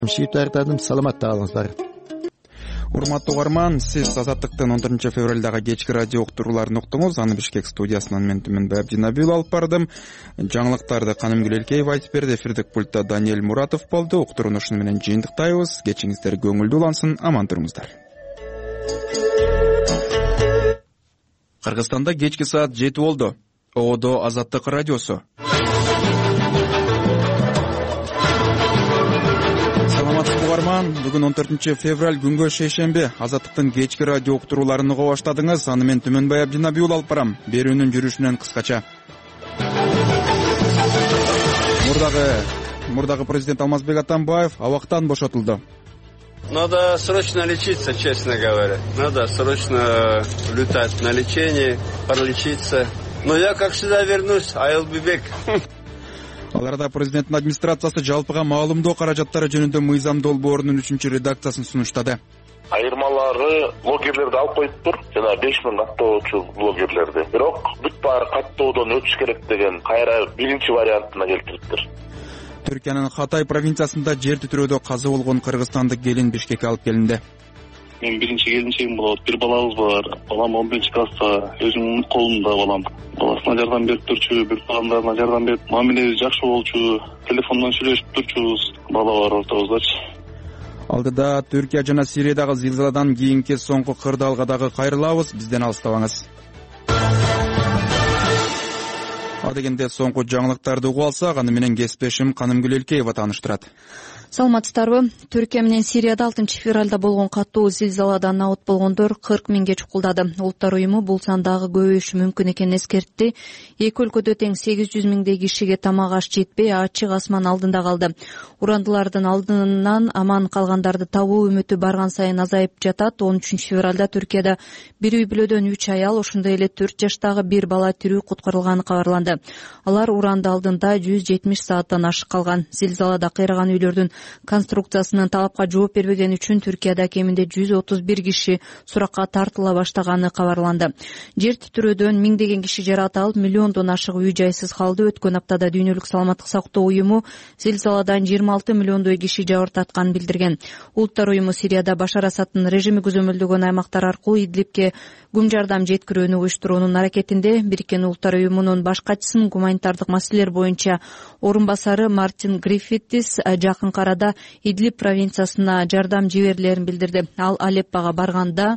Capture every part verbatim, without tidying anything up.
Шийтардадым, саламатта калыңыздар. Урматтуу угарман, сиз Азаттыктын он төртүнчү февралдагы кечки радио уктурууларын уктуңуз. Аны Бишкек студиясынан мен Түмөнбай Абдинабиул алып бардым. Жаңылыктарды Канымгүл Элкеев айтып берди. Эфирдик пультта Даниэль Муратов болду. Уктурууну ушуну менен жыйынтыктайбыз. Кечиңиздер көңүлдүү улансын, аман туруңуздар. Кыргызстанда кечки саат жети болду. Оодо Азаттык радиосу. Бүгүн он төртүнчү февраль күнгө шейшемби. Азаттыктын кечки радио уктурууларын уга баштадыңыз. Аны мен Түмөнбай Абдинабиул алып барам. Берүүнүн жүрүшүнөн кыскача. Мурдагы мурдагы президент Алмазбек Атамбаев абактан бошотулду. Надо срочно лечиться, честно говоря. Надо срочно летать на лечение, пролечиться. Но я, как всегда, вернусь. I will be back. Аларда президенттин администрациясы жалпыга маалымдоо каражаттары жөнүндө мыйзам долбоорунун үчүнчү редакциясын сунуштады. Айырмалары блогерлерди алып коюптур, жана беш миң каттоочу блогерлерди. Бирок бүт баары каттоодон өтүш керек деген кайра биринчи вариантына келтириптир. Түркиянын Хатай провинциясында жер титирөөдө каза болгон кыргызстандык келин Бишкекке алып келинди. Мен биринчи келинчегим болот, бир балабыз бар. Балам он биринчи класста, өзүмдүн колумда балам. Баласына жардам берип турчу, бир туугандарына жардам берип, мамилеси жакшы болчу, телефондон сүйлөшүп турчубуз, бала бар ортобуздачы. Алдыда Түркия жана Сириядагы зилзаладан кийинки соңку кырдаалга дагы кайрылабыз, бизден алыстабаңыз. Адегенде соңку жаңылыктарды угуп алсак, аны менен кесиптешим Канымгүл Элкеева тааныштырат. Саламатсыздарбы? Түркия менен Сирияда алтынчы февралда болгон катуу зилзаладан набыт болгондор кырк миңге чукулдады. Улуттар уюму бул сан дагы көбөйүшү мүмкүн экенин эскертти. Эки өлкөдө тең сегиз жүз миңдей кишиге тамак аш жетпей, ачык асман алдында калды. Урандылардын алдынан аман калгандарды табуу үмүтү барган сайын азайып жатат. он үчүнчү февралда Түркияда бир үй бүлөдөн үч аял, ошондой эле төрт жаштагы бир бала тирүү куткарылганы кабарланды. Алар уранды алдында жүз жетимиш сааттан ашык калган. Зилзалада кыйраган үйлөрдүн конструкциясынын талапка жооп бербегени үчүн Түркияда кеминде жүз отуз бир киши суракка тартыла баштаганы кабарланды. Жер титирөөдөн миңдеген киши жаракат алып, миллиондон ашык үй жайсыз калды. Өткөн аптада Дүйнөлүк саламаттык сактоо уюму зилзаладан жыйырма алты миллиондой киши жабыр тартканын билдирген. Улуттар уюму Сирияда Башар Асадтын режими көзөмөлдөгөн аймактар аркылуу Идлибке күн жардам жеткирүүнү уюштуруунун аракетинде. Бириккен Улуттар уюмунун баш катчысынын гуманитардык маселелер боюнча орун басары Мартин Гриффитис жакын арада Идлиб провинциясына жардам жиберилерин билдирди. Ал Алеппага барганда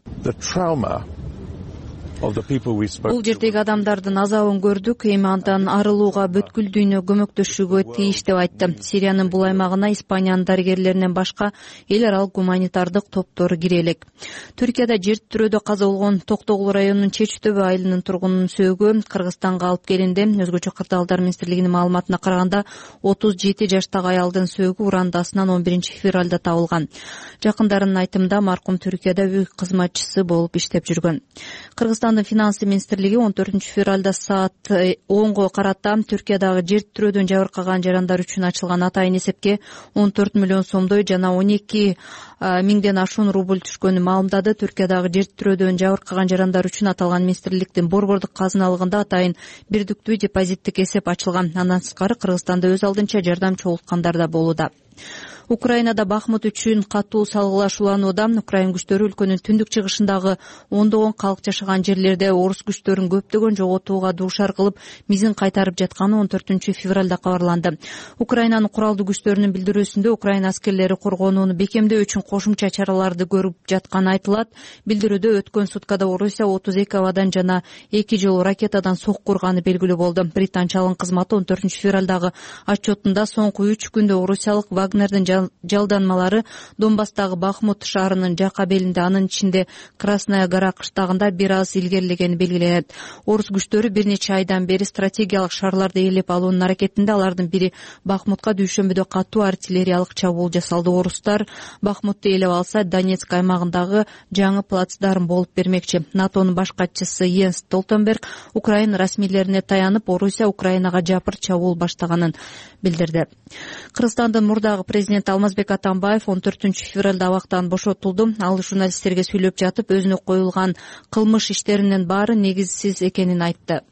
бул жердеги адамдардын азабын көрдүк, эми андан арылууга бүткүл дүйнө көмөктөшүүгө тийиш деп айтты. Сириянын бул аймагына Испаниянын дарыгерлеринен башка эл аралык гуманитардык топтор кире элек. Түркияда жер титирөөдө каза болгон Токтогул районунун Чечүтөбө айылынын тургунунун сөөгү Кыргызстанга алып келинди. Өзгөчө кырдаалдар министрлигинин маалыматына караганда отуз жети жаштагы аялдын сөөгү урандасынан он биринчи февралда табылган. Жакындарынын айтымында маркум Түркияда үй кызматчысы болуп иштеп жүргөн. Кыргызстан Финансы министрлиги он төртүнчү февралда саат онго карата Түркиядагы жер титирөөдөн жабыркаган жарандар үчүн ачылган атайын эсепке он төрт миллион сомдой жана он эки миңден ашуун рубль түшкөнүн маалымдады. Түркиядагы жер титирөөдөн жабыркаган жарандар үчүн аталган министрликтин борбордук казыналыгында атайын бирдиктүү депозиттик эсеп ачылган. Андан сырткары Кыргызстанда өз алдынча жардам чогулткандар да болууда. Украинада Бахмут үчүн катуу салгылашууланууда. Украин күчтөрү өлкөнүн түндүк чыгышындагы ондогон калк жашаган жерлерде орус күчтөрүн көптөгөн жоготууга дуушар кылып, мизин кайтарып жатканы он төртүнчү февралда кабарланды. Украинанын куралдуу күчтөрүнүн билдирүүсүндө Украина аскерлери коргонууну бекемдөө үчүн кошумча чараларды көрүп жатканы айтылат. Билдирүүдө өткөн суткада Орусия отуз эки абадан жана эки жолу ракетадан сокку урганы белгилүү болду. Британ чалгын кызматы он төртүнчү февралдагы отчетунда соңку үч күндө орусиялык Вагнердин жалданмалары Донбасстагы Бахмут шаарынын жака белинде, анын ичинде Красная гора кыштагында бир аз илгерилегени белгиленет. Орус күчтөрү бир нече айдан бери стратегиялык шаарларды ээлеп алуунун аракетинде. Алардын бири Бахмутка дүйшөмбүдө катуу артиллериялык чабуул жасалды. Орустар Бахмутты ээлеп алса, Донецк аймагындагы жаңы плацдарм болуп бермекчи. НАТОнун баш катчысы Йенс Столтенберг Украина расмийлерине таянып, Орусия Украинага жапыр чабуул баштаганын билдирди. Кыргызстандын мурдагы президенти Алмазбек Атамбаев он төртүнчү февралда абактан бошотулду. Ал журналисттерге сүйлөп жатып, өзүнө коюлган кылмыш иштеринин баары негизсиз экенин айтты.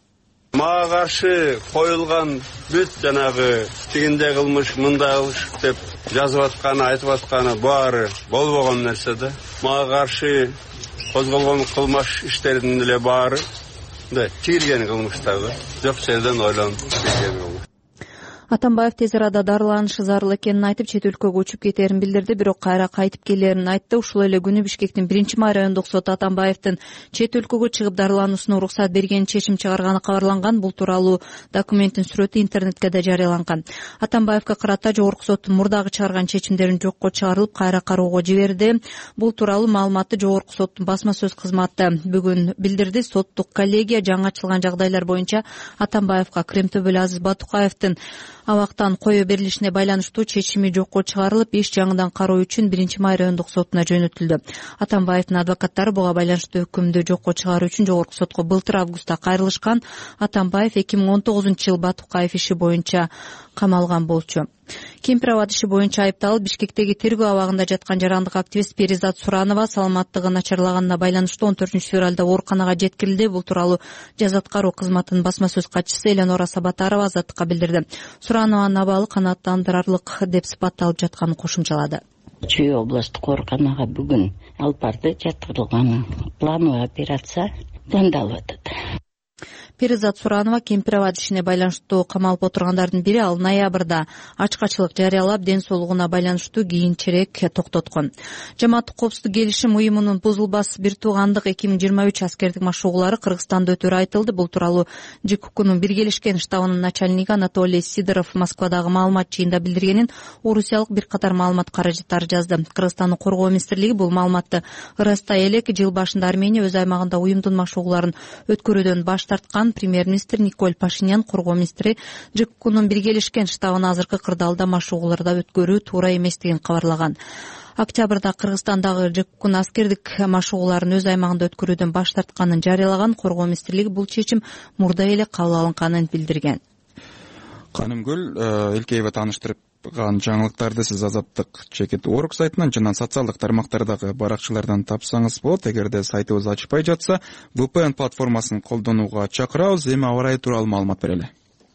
Мага каршы коюлган бүт жанагы тигинде кылмыш, мында кылмыш деп жазып атканы, айтып атканы баары болбогон нерсе да. Мага каршы козголгон кылмыш иштеринин эле баары да тигилген кылмыштар да. Жок жерден ойлонуп тигилген кылмыш. Атамбаев тез арада дарыланышы зарыл экенин айтып, чет өлкөгө учуп кетерин билдирди, бирок кайра кайтып келерин айтты. Ушул эле күнү Бишкектин биринчи май райондук соту Атамбаевдин чет өлкөгө чыгып дарылануусуна уруксат берген чечим чыгарганы кабарланган. Бул тууралуу документтин сүрөтү интернетке да жарыяланган. Атамбаевге карата жогорку соттун мурдагы чыгарган чечимдерин жокко чыгарылып, кайра кароого жиберди. Бул тууралуу маалыматты жогорку соттун басма сөз кызматы бүгүн билдирди. Соттук коллегия жаңы ачылган жагдайлар боюнча Атамбаевга Кремтөбөлү Азиз Батукаевдин абактан кое берилишине байланыштуу чечими жокко чыгарылып, иш жаңыдан кароо үчүн биринчи май райондук сотуна жөнөтүлдү. Атамбаевдин адвокаттары буга байланыштуу өкүмдү жокко чыгаруу үчүн жогорку сотко былтыр августта кайрылышкан. Атамбаев эки миң он тогузунчу жыл Батукаев иши боюнча камалган болчу. Кемпирабад иши боюнча айыпталып, Бишкектеги тергөө абагында жаткан жарандык активист Перизат Суранова саламаттыгы начарлаганына байланыштуу он төртүнчү февралда ооруканага жеткирилди. Бул тууралуу жаза аткаруу кызматынын басма сөз катчысы Эленора Сабатарова Азаттыкка билдирди. Суранованын абалы канааттандырарлык деп сыпатталып жатканын кошумчалады. Чүй областтык ооруканага бүгүн алып барды. Жаткырылган плановый операция дандалып атат. Перизат Суранова Кемпирабад ишине байланыштуу камалып отургандардын бири. Ал ноябрда ачкачылык жарыялап, ден соолугуна байланыштуу кийинчерээк токтоткон. Жамааттык коопсуздук келишим уюмунун бузулбас бир туугандык эки миң жыйырма үч аскердик машыгуулары Кыргызстанда өтөрү айтылды. Бул тууралуу ЖКУКнун биргелешкен штабынын начальниги Анатолий Сидоров Москвадагы маалымат жыйында билдиргенин орусиялык бир катар маалымат каражаттары жазды. Кыргызстандын коргоо министрлиги бул маалыматты ырастай элек жыл башында Армения өз аймагында уюмдун машыгууларын өткөрүүдөн баш тарткан. Премьер-министр Николь Пашинян коргоо министри ЖКУКнун биргелешкен штабын азыркы кырдаалда машыгууларда өткөрүү туура эместигин кабарлаган. Октябрда Кыргызстандагы ЖКУКнун аскердик машыгууларын өз аймагында өткөрүүдөн баш тартканын жарыялаган. Коргоо министрлиги бул чечим мурда эле кабыл алынганын билдирген. Канымгүл Элкеева тааныштырып жаңылыктарды сиз Азаттык чекит орг сайтынан жана социалдык тармактардагы баракчылардан тапсаңыз болот. Эгерде сайтыбыз ачпай жатса, ви пи эн платформасын колдонууга чакырабыз. Эми аба ырайы тууралуу маалымат берели.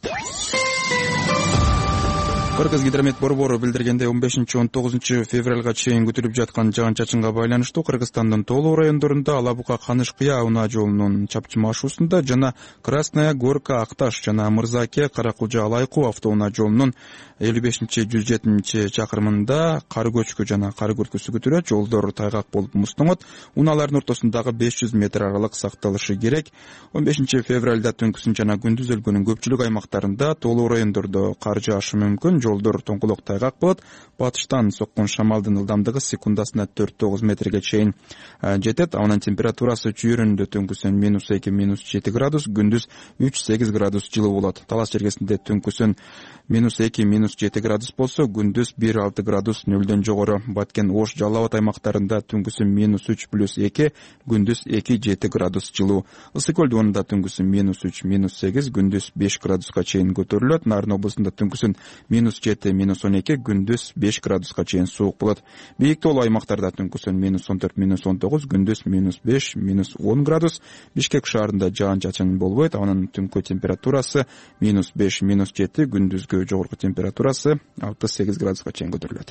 Кыргызгидромет борбору билдиргендей, он бешинчи он тогузунчу февралга чейин күтүлүп жаткан жаан-чачынга байланыштуу Кыргызстандын тоолуу райондорунда Ала Бука Каныш-Кыя унаа жолунун чапчыма ашуусунда жана Красная Горка Акташ жана Мырзаке Каракулжа Алайкуу автоунаа жолунун элүү бешинчи жүз жетинчи чакырымында кар көчкү жана кар күркүсү күтүлөт. Жолдор тайгак болуп муздоңот. Унаалардын ортосундагы беш жүз метр аралык сакталышы керек. он бешинчи февралда түнкүсүн жана күндүз өлкөнүн көпчүлүк аймактарында тоолуу райондордо кар жаашы мүмкүн. Жолдор тоңкулок тайгак болот. Батыштан соккон шамалдын ылдамдыгы секундасына төрт тогуз метрге чейин жетет. Анын температурасы жүйөрүндө түнкүсүн минус эки минус жети градус, күндүз үч сегиз градус жылуу болот. Талас жергесинде түнкүсүн минус эки минус жети градус болсо, күндүз бир алты градус нөлдөн жогору. Баткен, Ош, Жалал Абад аймактарында түнкүсүн минус үч плюс эки, күндүз эки жети градус жылуу. Ысык көл дуунунда түнкүсүн минус үч минус сегиз, күндүз беш градуска чейин көтөрүлөт. Нарын облусунда түнкүсүн минус жети минус он эки, күндүз беш градуска чейин суук болот. Бийик тоолуу аймактарда түнкүсүн минус он төрт минус он тогуз, күндүз минус беш минус он градус. Бишкек шаарында жаан-чачын болбойт. Анын түнкү температурасы минус беш минус жети, күндүзгө жогорку температурасы алты сегиз градуска чейин көтөрүлөт.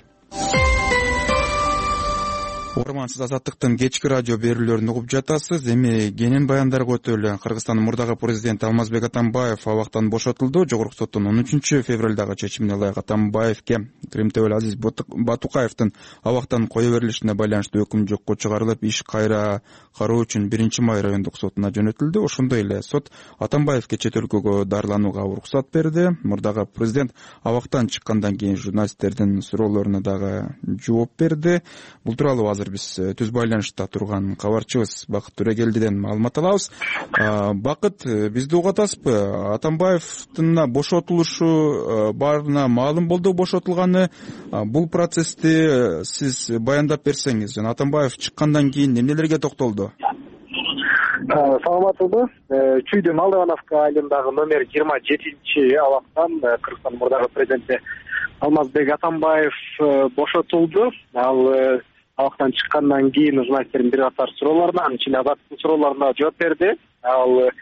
Угарман, сиз Азаттыктын кечки радио берүүлөрүн угуп жатасыз. Эми кенен баяндарга өтөлү. Кыргызстандын мурдагы президенти Алмазбек Атамбаев абактан бошотулду. Жогорку соттун он үчүнчү февралдагы чечимине ылайык Атамбаевке Кремтөбөлү Азиз Батукаевдин абактан кое берилишине байланыштуу өкүм жокко чыгарылып, иш кайра кароо үчүн биринчи май райондук сотуна жөнөтүлдү. Ошондой эле сот Атамбаевке чет өлкөгө дарыланууга уруксат берди. Мурдагы президент абактан чыккандан кийин журналисттердин суроолоруна дагы жооп берди. Бул тууралуу азыр биз түз байланышта турган кабарчыбыз Бакыт Төрөгелдиден маалымат алабыз. Бакыт, бизди угуп атасызбы? Атамбаевдин бошотулушу баарына маалым болду бошотулганы. Бул процессти сиз баяндап берсеңиз, жана Атамбаев чыккандан кийин эмнелерге токтолду? Саламатсызбы? Чүйдү Малдыбановка айылындагы номер жыйырма жетинчи абактан Кыргызстандын мурдагы президенти Алмазбек Атамбаев бошотулду. Ал абактан чыккандан кийин журналисттердин бир катар суроолоруна, анын ичинде азаттыктын суроолоруна жооп берди. Ал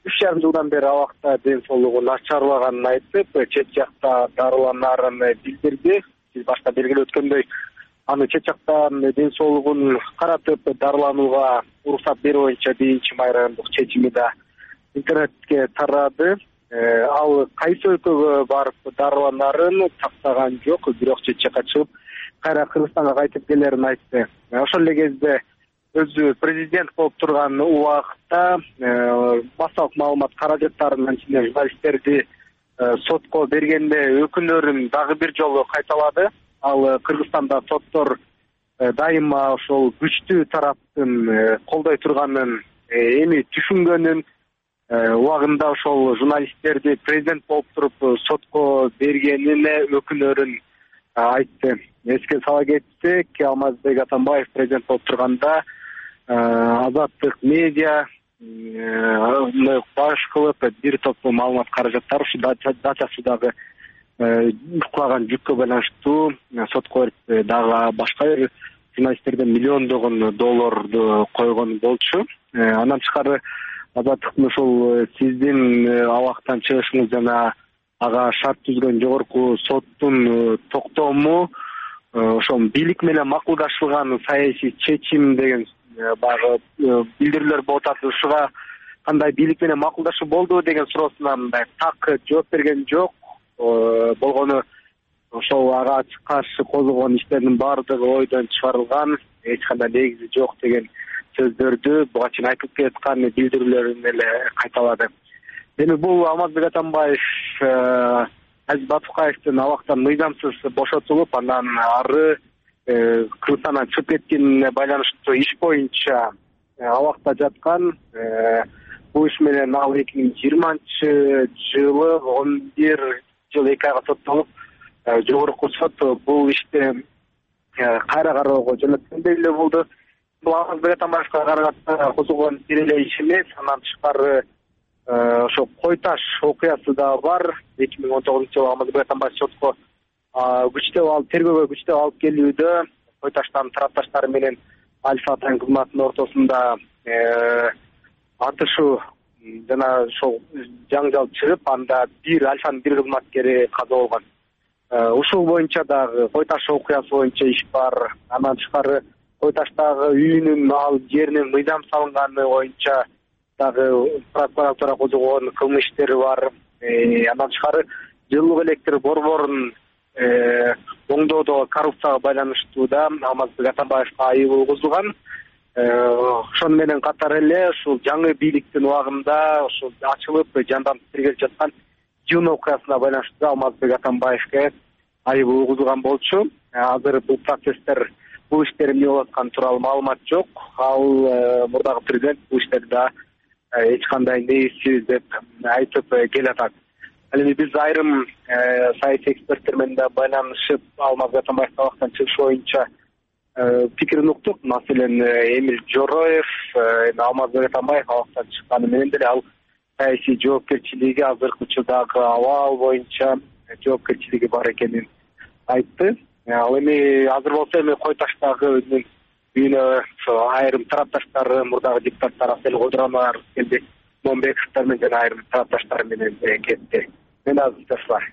үч жарым жылдан бери абакта ден соолугу начарлаганын айтып, чет жакта дарыланарын билдирди. Сиз башта белгилеп өткөндөй, аны чет жактан ден соолугун каратып дарыланууга уруксат берүү боюнча биринчи май райондук чечими да интернетке тарады. Ал кайсы өлкөгө барып дарыланарын тактаган жок, бирок чет жакка чыгып кайра Кыргызстанга кайтып келерин айтты. Ошол эле кезде өзү президент болуп турган убакта массалык маалымат каражаттарынын ичинде журналисттерди сотко бергенде өкүнөрүн дагы бир жолу кайталады. Ал Кыргызстанда соттор дайыма ошол күчтүү тараптын колдой турганын эми түшүнгөнүн, убагында ошол журналисттерди президент болуп туруп сотко бергенине өкүнөрүн айтты. Эске сала кетсек, Алмазбек Атамбаев президент болуп турганда Азаттык медиа баш кылып бир топ маалымат каражаттар ушу дача судагы кулаган жүккө байланыштуу сотко берип, дагы башка бир журналисттерден миллиондогон долларды койгон болчу. Андан тышкары Азаттыктын ушул сиздин абактан чыгышыңыз жана ага шарт түзгөн жогорку соттун токтому ошол бийлик менен макулдашылган саясий чечим деген багы билдирүүлөр болуп атат. Ушуга кандай бийлик менен макулдашуу болду деген суроосуна мындай так жооп берген жок. Болгону ошол ага каршы козголгон иштердин баардыгы ойдон чыгарылган, эч кандай негизи жок деген сөздөрдү буга чейин айтылып келаткан билдирүүлөрүн эле кайталады. Эми бул Алмазбек Атамбаев Азиз Батукаевдин абактан мыйзамсыз бошотулуп, андан ары Кыргызстандан чыгып кеткенине байланыштуу иш боюнча абакта жаткан. Бул иш менен ал эки миң жыйырманчы жылы он бир жыл эки айга соттолуп, жогорку сот бул ишти кайра кароого жөнөткөндөй эле болду. Бул Алмазбек Атамбаевга карата козголгон бир эле иш эмес, андан тышкары ошо Кой Таш окуясы да бар. эки миң он тогузунчу жылы Алмазбек Атамбаев сотко күчтөп алып, тергөөгө күчтөп алып келүүдө Кой Таштан тарапташтары менен Альфа Атайын кызматынын ортосунда атышуу жана ошол жаңжал чыгып, анда бир Альфанын бир кызматкери каза болгон. Ушул боюнча дагы Кой Таш окуясы боюнча иш бар. Андан тышкары Кой Таштагы үйүнүн, ал жеринин мыйзам салынганы боюнча дагы прокуратура козгогон кылмыш иштери бар. Андан тышкары жылуу электр борборунун оңдоодо коррупцияга байланыштуу да Алмазбек Атамбаевга айып угузулган. Ошону менен катар эле ушул жаңы бийликтин убагында ушул ачылып жанданып тиркелип жаткан Жун окуясына байланыштуу Алмазбек Атамбаевге айып угузулган болчу. Азыр бул процесстер, бул иштер эмне болуп атканы тууралуу маалымат жок. Ал мурдагы президент бул иштерди эч кандай негизсиз деп айтып келатат. Ал эми биз айрым саясий эксперттер менен да байланышып, Алмазбек Атамбаевдин абактан чыгышы боюнча пикирин уктук. Маселен, Эмиль Жороев, Алмазбек Атамбаев абактан чыкканы менен деле ал саясий жоопкерчилиги, азыркы учурдагы абал боюнча жоопкерчилиги бар экенин айтты. Ал эми азыр болсо эми Кой Таштагы өзүнүн үйүнө айрым тарапташтары, мурдагы депутаттар Асель Кодуранов келди, Момбековдор менен жана айрым тарапташтар менен кетти. Мен азыр ташлар.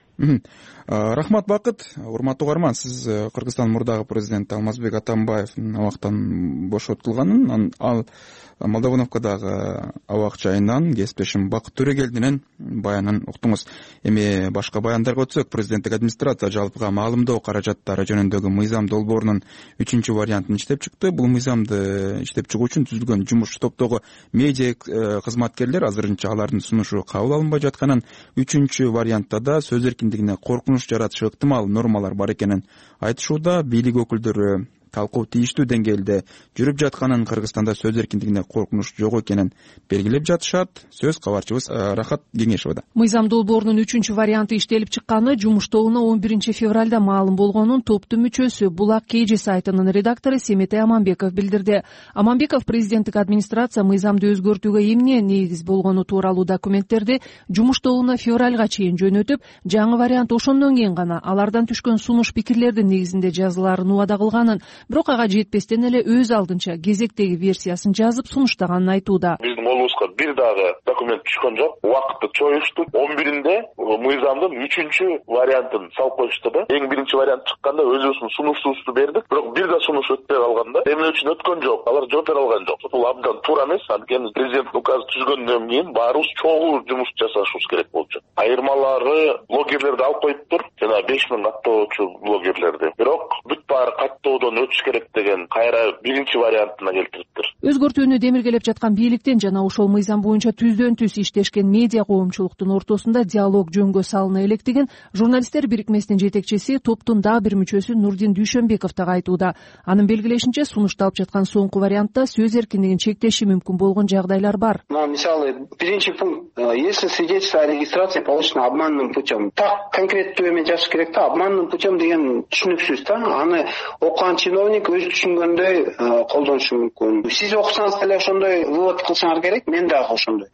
Рахмат, Бакыт. Урматтуу угарман, сиз Кыргызстан мурдагы президенти Алмазбек Атамбаевдин абактан бошотулганын, ал Молдовановкадагы абак жайынан кесиптешим Бакыт Төрөгелдинин баянын уктуңуз. Эми башка баяндарга өтсөк, президенттик администрация жалпыга маалымдоо каражаттары жөнүндөгү мыйзам долбоорунун үчүнчү вариантын иштеп чыкты. Бул мыйзамды иштеп чыгуу үчүн түзүлгөн жумуш топтогу медиа кызматкерлер азырынча алардын сунушу кабыл алынбай жатканын, үчүнчү вариантта да сөз эркиндигине коркунуч жаратышы ыктымал нормалар бар экенин айтышууда. Бийлик өкүлдөрү талкуу тийиштүү деңгээлде жүрүп жатканын, Кыргызстанда сөз эркиндигине коркунуч жок экенин белгилеп жатышат. Сөз кабарчыбыз Рахат Кеңешовада. Мыйзам долбоорунун үчүнчү варианты иштелип чыкканы жумуш тобуна он биринчи февралда маалым болгонун топтун мүчөсү Булак Кейжи сайтынын редактору Семетей Аманбеков билдирди. Аманбеков президенттик администрация мыйзамды өзгөртүүгө эмне негиз болгону тууралуу документтерди жумуш тобуна февралга чейин жөнөтүп, жаңы вариант ошондон кийин гана алардан түшкөн сунуш пикирлердин негизинде жазылаарын убада кылганын, бирок ага жетпестен эле өз алдынча кезектеги версиясын жазып сунуштаганын айтууда. Биздин колубузга башка бир дагы документ түшкөн жок. Убакытты чоюшту. он биринде мыйзамдын үчүнчү вариантын салып коюшту да. Эң биринчи вариант чыкканда өзүбүздүн сунушубузду бердик. Бирок бир да сунуш өтпөй калганда эмне үчүн өткөн жок? Алар жооп бере алган жок. Бул абдан туура эмес. Анткени президенттин указы түзгөндөн кийин баарыбыз чогуу жумуш жасашыбыз керек болчу. Айырмалары блогерлерди алып коюптур. Жана беш миң каттоочу блогерлерди. Бирок бүт баары каттоодон өтүш керек деген кайра биринчи вариантына келтириптир. Өзгөртүүнү демиргелеп жаткан бийликтен жана ошол мыйзам боюнча түздөн түз иштешкен медиа коомчулуктун ортосунда диалог жөнгө салына элек деген журналисттер бирикмесинин жетекчиси, топтун дагы бир мүчөсү Нурдин Дүйшөнбеков дагы айтууда. Анын белгилешинче, сунушталып жаткан соңку вариантта сөз эркиндигин чектеши мүмкүн болгон жагдайлар бар. Мисалы, биринчи пункт, если свидетельство о регистрации получено обманным путем. Так конкреттүү эме жазыш керек да, обманным путем деген түшүнүксүз да. Аны окуган чиновник өзү түшүнгөндөй колдонушу мүмкүн. Сиз окусаңыз деле ошондой вывод кылсаңар керек, мен дагы ошондой.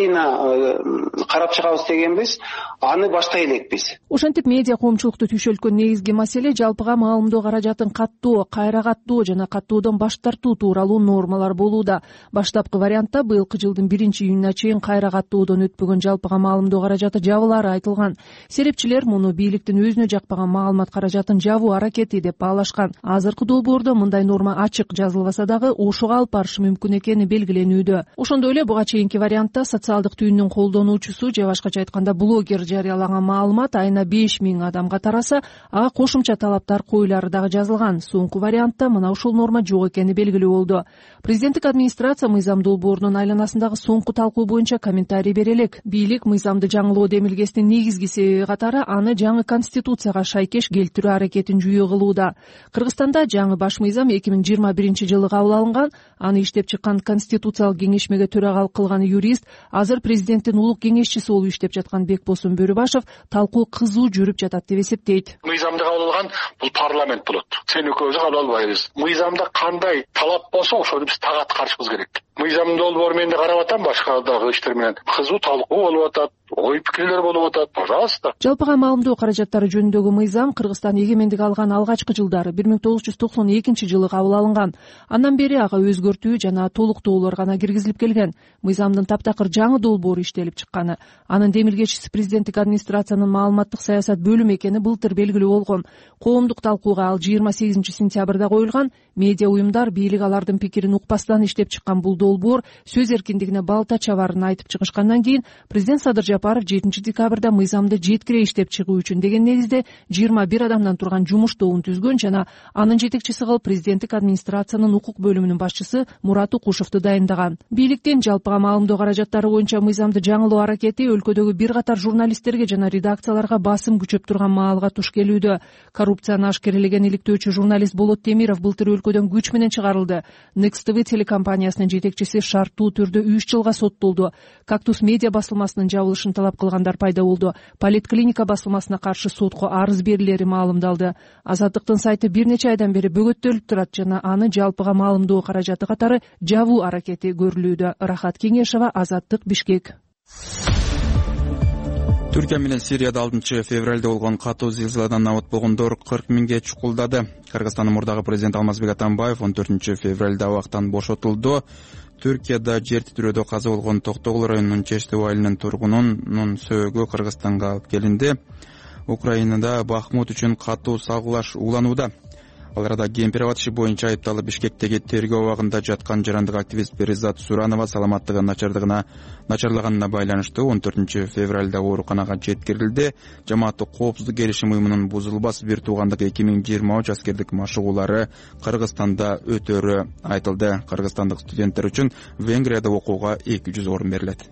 Постатейно карап чыгабыз дегенбиз, аны баштай элекпиз. Ошентип медиа коомчулукту түйшөлткөн негизги маселе жалпыга маалымдоо каражатын каттоо, кайра каттоо жана каттоодон баш тартуу тууралуу нормалар болууда. Баштапкы вариантта быйылкы жылдын биринчи июнуна чейин кайра каттоодон өтпөгөн жалпыга маалымдоо каражаты жабылары айтылган. Серепчилер муну бийликтин өзүнө жакпаган маалымат каражатын жабуу аракети деп баалашкан. Азыркы долбоордо мындай норма ачык жазылбаса дагы ошого алып барышы мүмкүн экени белгиленүүдө. Ошондой эле буга чейинки вариантта социалдык түйүнүн колдонуучусу же башкача айтканда блогер жарыялаган маалымат айына беш миң адамга тараса, ага кошумча талаптар коюлары дагы жазылган. Соңку вариантта мына ушул норма жок экени белгилүү болду. Президенттик администрация мыйзам долбоорунун айланасындагы соңку талкуу боюнча комментарий бере элек. Бийлик мыйзамды жаңылоо демилгесинин негизги себеби катары аны жаңы конституцияга шайкеш келтирүү аракетин жүйө кылууда. Кыргызстанда жаңы баш мыйзам эки миң жыйырма биринчи жылы кабыл алынган. Аны иштеп чыккан конституциялык кеңешмеге төрагалык кылган юрист, азыр президенттин улук кеңешчиси болуп иштеп жаткан Бекбосун Бөрүбашев талкуу кызуу жүрүп жатат деп эсептейт. Мыйзамды кабыл алган бул парламент болот. Сен экөөбүз кабыл албайбыз. Мыйзамда кандай талап болсо ошону биз тагат каршыбыз керек. Мыйзам долбоору менен карап атам, башка дагы иштер менен кызуу талкуу болуп атат, ой пикирлер болуп атат. Пожалуйста. Жалпыга маалымдоо каражаттары жөнүндөгү мыйзам Кыргызстан эгемендик алган алгачкы жылдары бир миң тогуз жүз токсон экинчи жылы кабыл алынган. Андан бери ага өзгөртүү жана толуктоолор гана киргизилип келген. Мыйзамдын таптакыр жаңы долбоору иштелип чыкканы, анын демилгечиси президенттик администрациянын маалыматтык саясат бөлүмү экени былтыр белгилүү болгон. Коомдук талкууга ал жыйырма сегизинчи сентябрда коюлган. Медиа уюмдар бийлик алардын пикирин укпастан иштеп чыккан бул долбоор сөз эркиндигине балта чабарын айтып чыгышкандан кийин президент Садыр Жапаров жетинчи декабрда мыйзамды жеткире иштеп чыгуу үчүн деген негизде жыйырма бир адамдан турган жумуш тобун түзгөн жана анын жетекчиси кылып президенттик администрациянын укук бөлүмүнүн башчысы Мурат Укушевду дайындаган. Бийликтен жалпыга маалымдоо каражаттары боюнча мыйзамды жаңылоо аракети өлкөдөгү бир катар журналисттерге жана редакцияларга басым күчөп турган маалга туш келүүдө. Коррупцияны ашкерелеген иликтөөчү журналист Болот Темиров былтыр өлкөдөн күч менен чыгарылды. Next ти ви телекомпаниясынын жетекчиси шарттуу түрдө үч жылга соттолду. Кактус медиа басылмасынын жабылышын талап кылгандар пайда болду. Политклиника басылмасына каршы сотко арыз берилери маалымдалды. Азаттыктын сайты бир нече айдан бери бөгөттөлүп турат жана аны жалпыга маалымдоо каражаты катары жабуу аракети көрүлүүдө. Рахат Кеңешова, Азаттык, Бишкек. Түркия менен Сирияда алтынчы февралда болгон катуу зилзаладан абат болгондор кырк миңге чукулдады. Кыргызстандын мурдагы президенти Алмазбек Атамбаев он төртүнчү февралда абактан бошотулду. Түркияда жер титирөөдө каза болгон Токтогул районунун Чештеб айылынын тургунунун сөөгү Кыргызстанга алып келинди. Украинада Бахмут үчүн катуу сагылаш уланууда. Ал арада кемпир абатышы боюнча айыпталып Бишкектеги тергөө абагында жаткан жарандык активист Перизат Суранова саламаттыгы начардыгына начарлаганына байланыштуу он төртүнчү февралда ооруканага жеткирилди. Жамааттык коопсуздук келишим уюмунун бузулбас бир туугандык эки миң жыйырма үч аскердик машыгуулары Кыргызстанда өтөрү айтылды. Кыргызстандык студенттер үчүн Венгрияда окууга эки жүз орун берилет.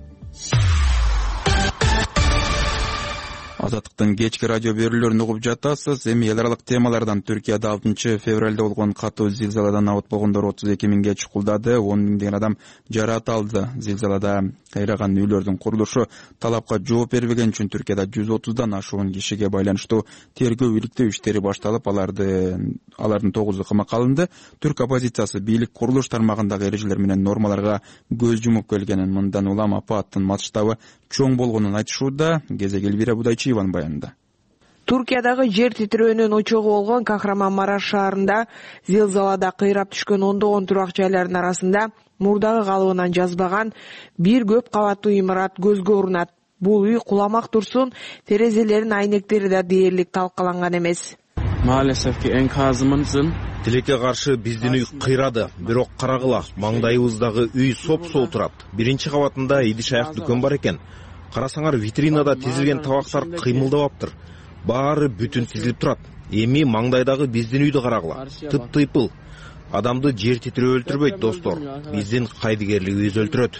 Азаттыктын кечки радио берүүлөрүн угуп жатасыз. Эми эл аралык темалардан Түркияда алтынчы февралда болгон катуу зилзаладан абат болгондор отуз эки миңге чукулдады. он миңдеген адам жараат алды. Зилзалада кайраган үйлөрдүн курулушу талапка жооп бербеген үчүн Түркияда жүз отуздан ашуун кишиге байланыштуу тергөө иликтөө иштери башталып, аларды алардын тогузу камакка алынды. Түрк оппозициясы бийлик курулуш тармагындагы эрежелер менен нормаларга көз жумуп келгенин, мындан улам апаттын масштабы чоң болгонун айтышууда. Кезек Элвира Будайчиеванын баянында. Туркиядагы жер титирөөнүн очогу болгон Кахраманмараш шаарында зилзалада кыйрап түшкөн ондогон турак жайлардын арасында мурдагы калыбынан жазбаган бир көп кабаттуу имарат көзгө урунат. Бул үй куламак турсун, терезелеринин айнектери да дээрлик талкаланган эмес. Maalesef ki enkazımızın Тилекке каршы биздин үй кыйрады, бирок карагыла, маңдайыбыздагы үй соп-сол турат. Биринчи кабатында идиш аяк дүкөн бар экен. Карасаңар, витринада тизилген табактар кыймылдап баары бүтүн тизилип турат. Эми маңдайдагы биздин үйдү карагыла. Тып-тыйпыл. Адамды жер титирөө өлтүрбөйт, достор. Биздин кайдыгерлигибиз өлтүрөт.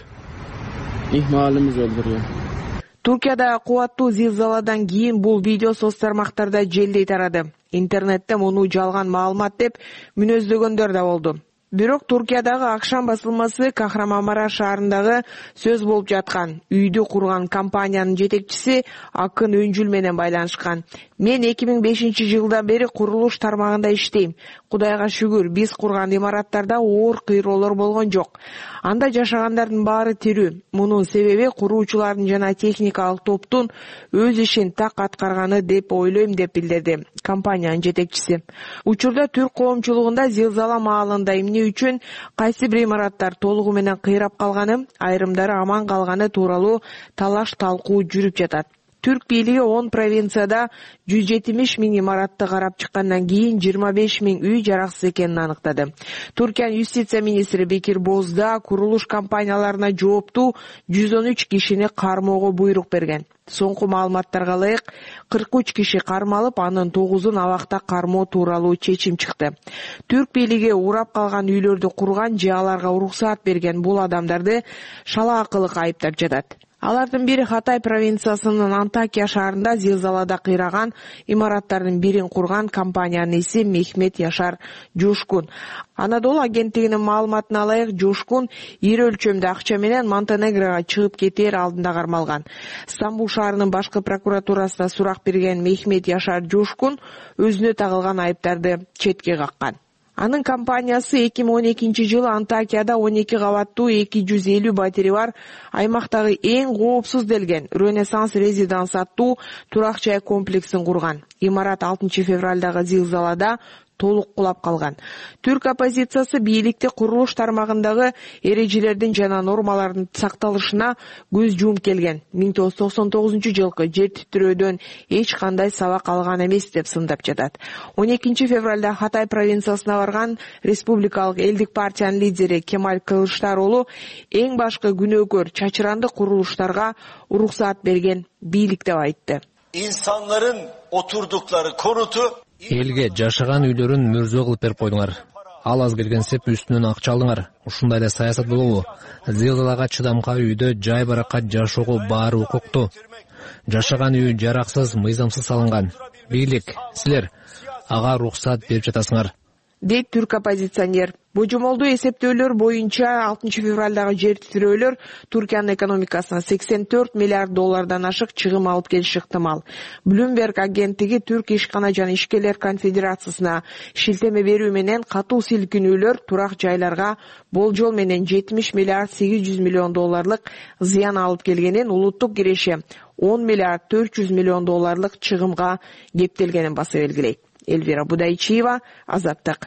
ihmalimiz öldürüyor. Туркияда кубаттуу зилзаладан кийин бул видео соц тармактарда желдей тарады. Интернетте муну жалган маалымат деп мүнөздөгөндөр да болду. Бирок Туркиядагы акшам басылмасы Кахраманмараш шаарындагы сөз болуп жаткан үйдү курган компаниянын жетекчиси Акын Өнжүл менен байланышкан. Мен эки миң бешинчи жылдан бери курулуш тармагында иштейм. Кудайга шүгүр, биз курган имараттарда оор кыйроолор болгон жок. Анда жашагандардын баары тирүү. Мунун себеби куруучулардын жана техникалык топтун өз ишин так аткарганы деп ойлойм деп билдирди компаниянын жетекчиси. Учурда түрк коомчулугунда зилзала маалында эмне үчүн кайсы бир имараттар толугу менен кыйрап калганы, айрымдары аман калганы тууралуу талаш талкуу жүрүп жатат. Түрк бийлиги он провинцияда жүз жетимиш миң имаратты карап чыккандан кийин жыйырма беш миң үй жараксыз экенин аныктады. Туркиянын юстиция министри Бекир Бозда курулуш компанияларына жооптуу жүз он үч кишини кармоого буйрук берген. Соңку маалыматтарга ылайык кырк үч киши кармалып, анын тогузун абакта кармоо тууралуу чечим чыкты. Түрк бийлиги урап калган үйлөрдү курган же аларга уруксаат берген бул адамдарды шалаакылык айыптап жатат. Алардын бири Хатай провинциясынын Антакия шаарында зилзалада кыйраган имараттардын бирин курган компаниянын иси Мехмет Яшар Жушкун. Анадолу агенттигинин маалыматына ылайык, Жушкун ири өлчөмдө акча менен Монтенегрого чыгып кетер алдында кармалган. Стамбул шаарынын башкы прокуратурасына сурак берген Мехмет Яшар Жушкун өзүнө тагылган айыптарды четке каккан. Анын компаниясы эки миң он экинчи жылы Антакияда он эки кабаттуу эки жүз элүү батири бар аймактагы эң коопсуз делген Ренессанс резиденс аттуу турак жай комплексин курган. Имарат алтынчы февралдагы зилзалада толук кулап калган. Түрк оппозициясы бийликти курулуш тармагындагы эрежелердин жана нормалардын сакталышына көз жумуп келген. миң тогуз жүз токсон тогузунчу жылкы жер титирөөдөн эч кандай сабак алган эмес деп сындап жатат. он экинчи февралда Хатай провинциясына барган республикалык элдик партиянын лидери Кемаль Кылычдароğlu эң башкы күнөөкөр чачыранды курулуштарга уруксаат берген бийлик деп айтты. İnsanların oturdukları konutu Элге жашаган үйлөрүн мөрзө кылып берип койдуңар. Ал аз келген сеп үстүнөн акча алдыңар. Ушундай да саясат болобу? Зилзалага чыдамкай үйдө жай баракат жашоого баары укуктуу. Жашаган үй жараксыз, мыйзамсыз салынган. Бийлик, силер ага уруксаат берип жатасыңар. Дейт түрк оппозиционер. Божомолдуу эсептөөлөр боюнча алтынчы февралдагы жер титирөөлөр Туркиянын экономикасына сексен төрт миллиард доллардан ашык чыгым алып келиши ыктымал. Bloomberg агенттиги Түрк ишкана жана ишкерлер конфедерациясына шилтеме берүү менен катуу силкинүүлөр турак жайларга болжол менен жетимиш миллиард сегиз жүз миллион долларлык зыян алып келгенин, улуттук киреше он миллиард төрт жүз миллион долларлык чыгымга кептелгенин баса белгилейт. Эльвира Будайчиева, Азаттык.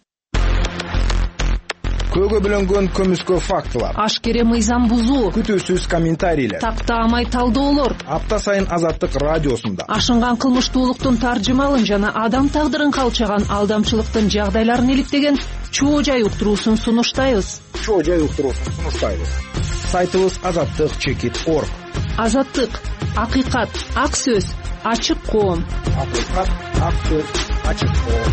Көөгө бөлөнгөн көмүскө фактылар. Ашкере мыйзам бузуу. Күтүүсүз комментарийлер. Тактаамай талдоолор. Апта сайын Азаттык радиосунда. Ашынган кылмыштуулуктун таржымалын жана адам тагдырын калчаган алдамчылыктын жагдайларын иликтеген чоо жай уктуруусун сунуштайбыз. Чоо жай уктуруусун сунуштайбыз. Сайтыбыз азаттык чекит точка орг. Азаттык, акыйкат, ак сөз, ачык коом. Акыйкат, ак сөз, ачык коом.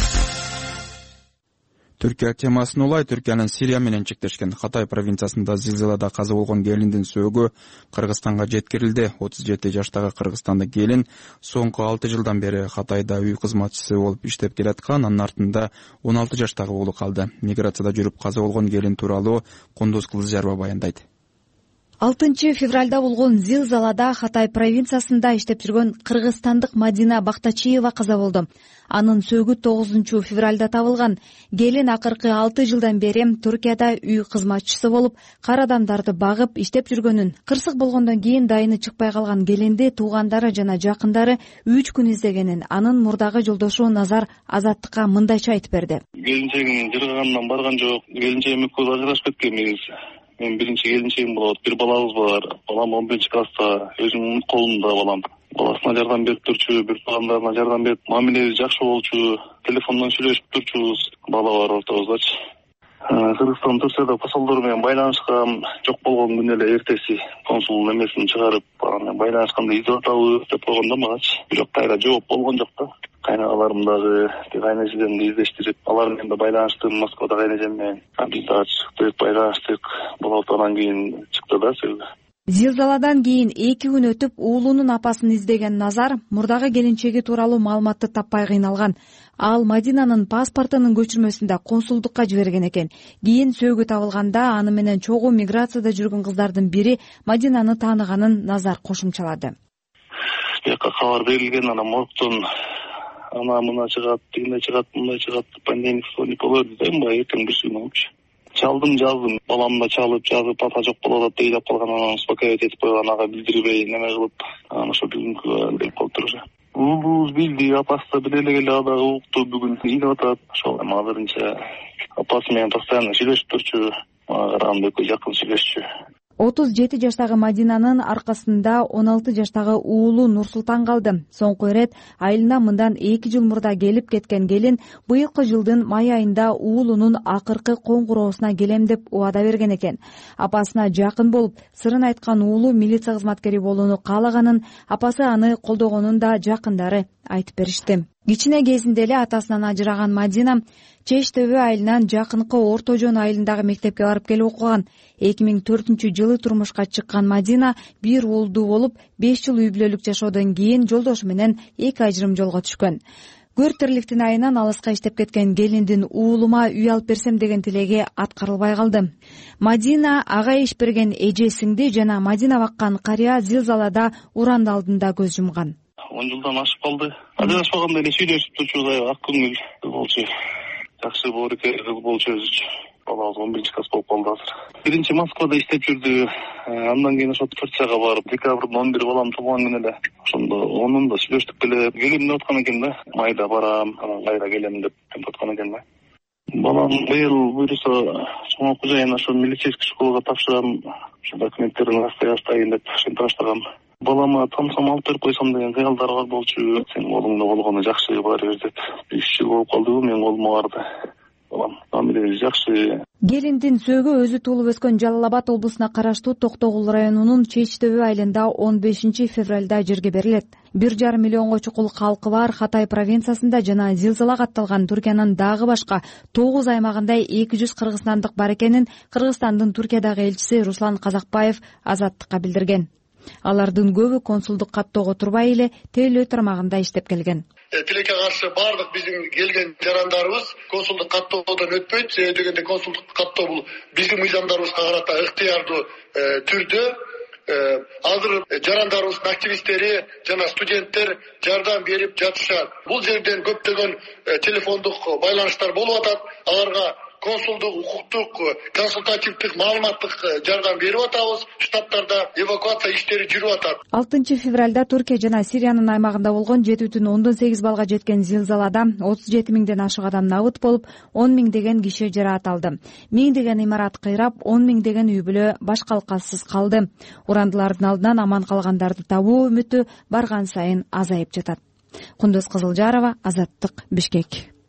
Түркия темасын улай Түркиянын Сирия менен чектешкен Хатай провинциясында зилзалада каза болгон келиндин сөөгү Кыргызстанга жеткирилди. отуз жети жаштагы кыргызстандык келин соңку алты жылдан бери Хатайда үй кызматчысы болуп иштеп келаткан, анын артында он алты жаштагы уулу калды. Миграцияда жүрүп каза болгон келин тууралуу Кундуз Кылычжарова баяндайт. алтынчы февралда болгон зилзалада Хатай провинциясында иштеп жүргөн кыргызстандык Мадина Бактачиева каза болду. Анын сөөгү тогузунчу февралда табылган. Келин акыркы алты жылдан бери Туркияда үй кызматчысы болуп, кар адамдарды багып иштеп жүргөнүн, кырсык болгондон кийин дайыны чыкпай калган келинди туугандары жана жакындары үч күн издегенин анын мурдагы жолдошу Назар Азаттыкка мындайча айтып берди. Келинчегим жыргагандан барган жок. Келинчегим экөөбүз ажырашып кеткенбиз. Мен биринчи келинчегим болот. Бир балабыз бар. Балам он биринчи класста. Өзүмдүн колумда балам. Баласына жардам берип турчу, бир туугандарына жардам берип, мамилебиз жакшы болчу, телефондон сүйлөшүп турчубуз. Бала бар ортобуздачы. Кыргызстан Туркияда посолдор менен байланышкан, жок болгон күнү эле эртеси консул немесин чыгарып, анан байланышканда издеп атабыз деп койгондо магачы. Бирок кайра жооп болгон жок да. Кайнагаларым дагы, кайнежемди издештирип, алар менен да байланыштым, Москвада кайнежем менен. Биз дагы чыктык, байланыштык, болот анан кийин чыкты да сөзү. Зилзаладан кийин эки күн өтүп, уулунун апасын издеген Назар мурдагы келинчеги тууралуу маалыматты таппай кыйналган. Ал Мадинанын паспортунун көчүрмөсүн консулдукка жиберген экен. Кийин сөөгү табылганда аны менен чогуу миграцияда жүргөн кыздардын бири Мадинаны тааныганын Назар кошумчалады. Бияка кабар берилген, анан моргтон ана мына чыгат, тигине чыгат, мындай чыгат, пандемик соник болот дейм ба, эртең бир күн болчу. Чалдым, жаздым. Баламда чалып, жазып, ата жок болот деп ойлоп калган, анан успокаивать этип койгон, ага билдирбей, неме кылып, анан ошо бүгүнкү келип калыптыр уже. Уулубуз билди, апасы да биле эле ала дагы укту, бүгүн ийип атат. Ошол эми азырынча апасы менен постоянно сүйлөшүп турчу, мага караганда экөө жакын сүйлөшчү. отуз жети жаштагы Мадинанын аркасында он алты жаштагы уулу Нурсултан калды. Соңку ирет айылына мындан эки жыл мурда келип кеткен келин быйылкы жылдын май айында уулунун акыркы коңгуроосуна келем деп убада берген экен. Апасына жакын болуп, сырын айткан уулу милиция кызматкери болууну каалаганын, апасы аны колдогонун да жакындары айтып беришти. Кичине кезинде эле атасынан ажыраган Мадина Чеч Төбө айылынан жакынкы Орто Жон айылындагы мектепке барып келип окуган. эки миң төртүнчү жылы турмушка чыккан Мадина бир уулдуу болуп, беш жыл үй бүлөлүк жашоодон кийин жолдошу менен эки ажырым жолго түшкөн. Көр тирликтин айынан алыска иштеп кеткен келиндин уулума үй алып берсем деген тилеги аткарылбай калды. Мадина ага иш берген эже сиңди жана Мадина баккан карыя зилзалада уранды алдында көз жумган. он жылдан ашып калды. Ажырашпаганда эле сүйлөшүп турчубуз, аябай ак көңүл болчу. Жакшы боорукер кыз болчу өзүчү. Балабыз он биринчи класс болуп калды азыр. Биринчи Москвада иштеп жүрдү. Андан кийин ошо Турцияга барып, декабрдын он бири балам тууган күнү эле. Ошондо онун да сүйлөштүк эле. Келем деп аткан экен да. Майда барам, анан кайра келем деп аткан экен да. Балам быйыл буюрса чоң окуучайын ошо милицейский школага тапшырам. Ошо документтерин растайын деп шенташтагам. Балама тамсам алып берип койсом деген кыялдар бар болчу. Сенин колуңда болгону жакшы баары бир деп. үч жыл болуп калдыбы менин колума барды. Балам мамилеси жакшы. Келиндин сөөгү өзү туулуп өскөн Жалал Абад облусуна караштуу Токтогул районунун Чеч Төбө айылында он бешинчи февралда жерге берилет. бир жарым миллионго чукул калкы бар Хатай провинциясында жана зилзала катталган Туркиянын дагы башка тогуз аймагында эки жүз кыргызстандык бар экенин Кыргызстандын Туркиядагы элчиси Руслан Казакбаев Азаттыкка билдирген. Алардын көбү консулдук каттоого турбай эле тейлөө тармагында иштеп келген. Тилекке каршы бардык биздин келген жарандарыбыз консулдук каттоодон өтпөйт. Себеби дегенде консулдук каттоо бул биздин мыйзамдарыбызга карата ыктыярдуу түрдө. Азыр жарандарыбыздын активисттери жана студенттер жардам берип жатышат. Бул жерден көптөгөн телефондук байланыштар болуп атат. Аларга консулдук, укуктук, консультативдик, маалыматтык жардам берип атабыз. Штаттарда эвакуация иштери жүрүп атат. алтынчы февралда Туркия жана Сириянын аймагында болгон жети бүтүн ондон сегиз балга жеткен зилзалада отуз жети миңден ашык адам набыт болуп, он миңдеген киши жараат алды. Миңдеген имарат кыйрап, он миңдеген үй бүлө баш калкасыз калды. Урандылардын алдынан аман калгандарды табуу үмүтү барган сайын азайып жатат. Кундуз Кызылжарова, Азаттык, Бишкек.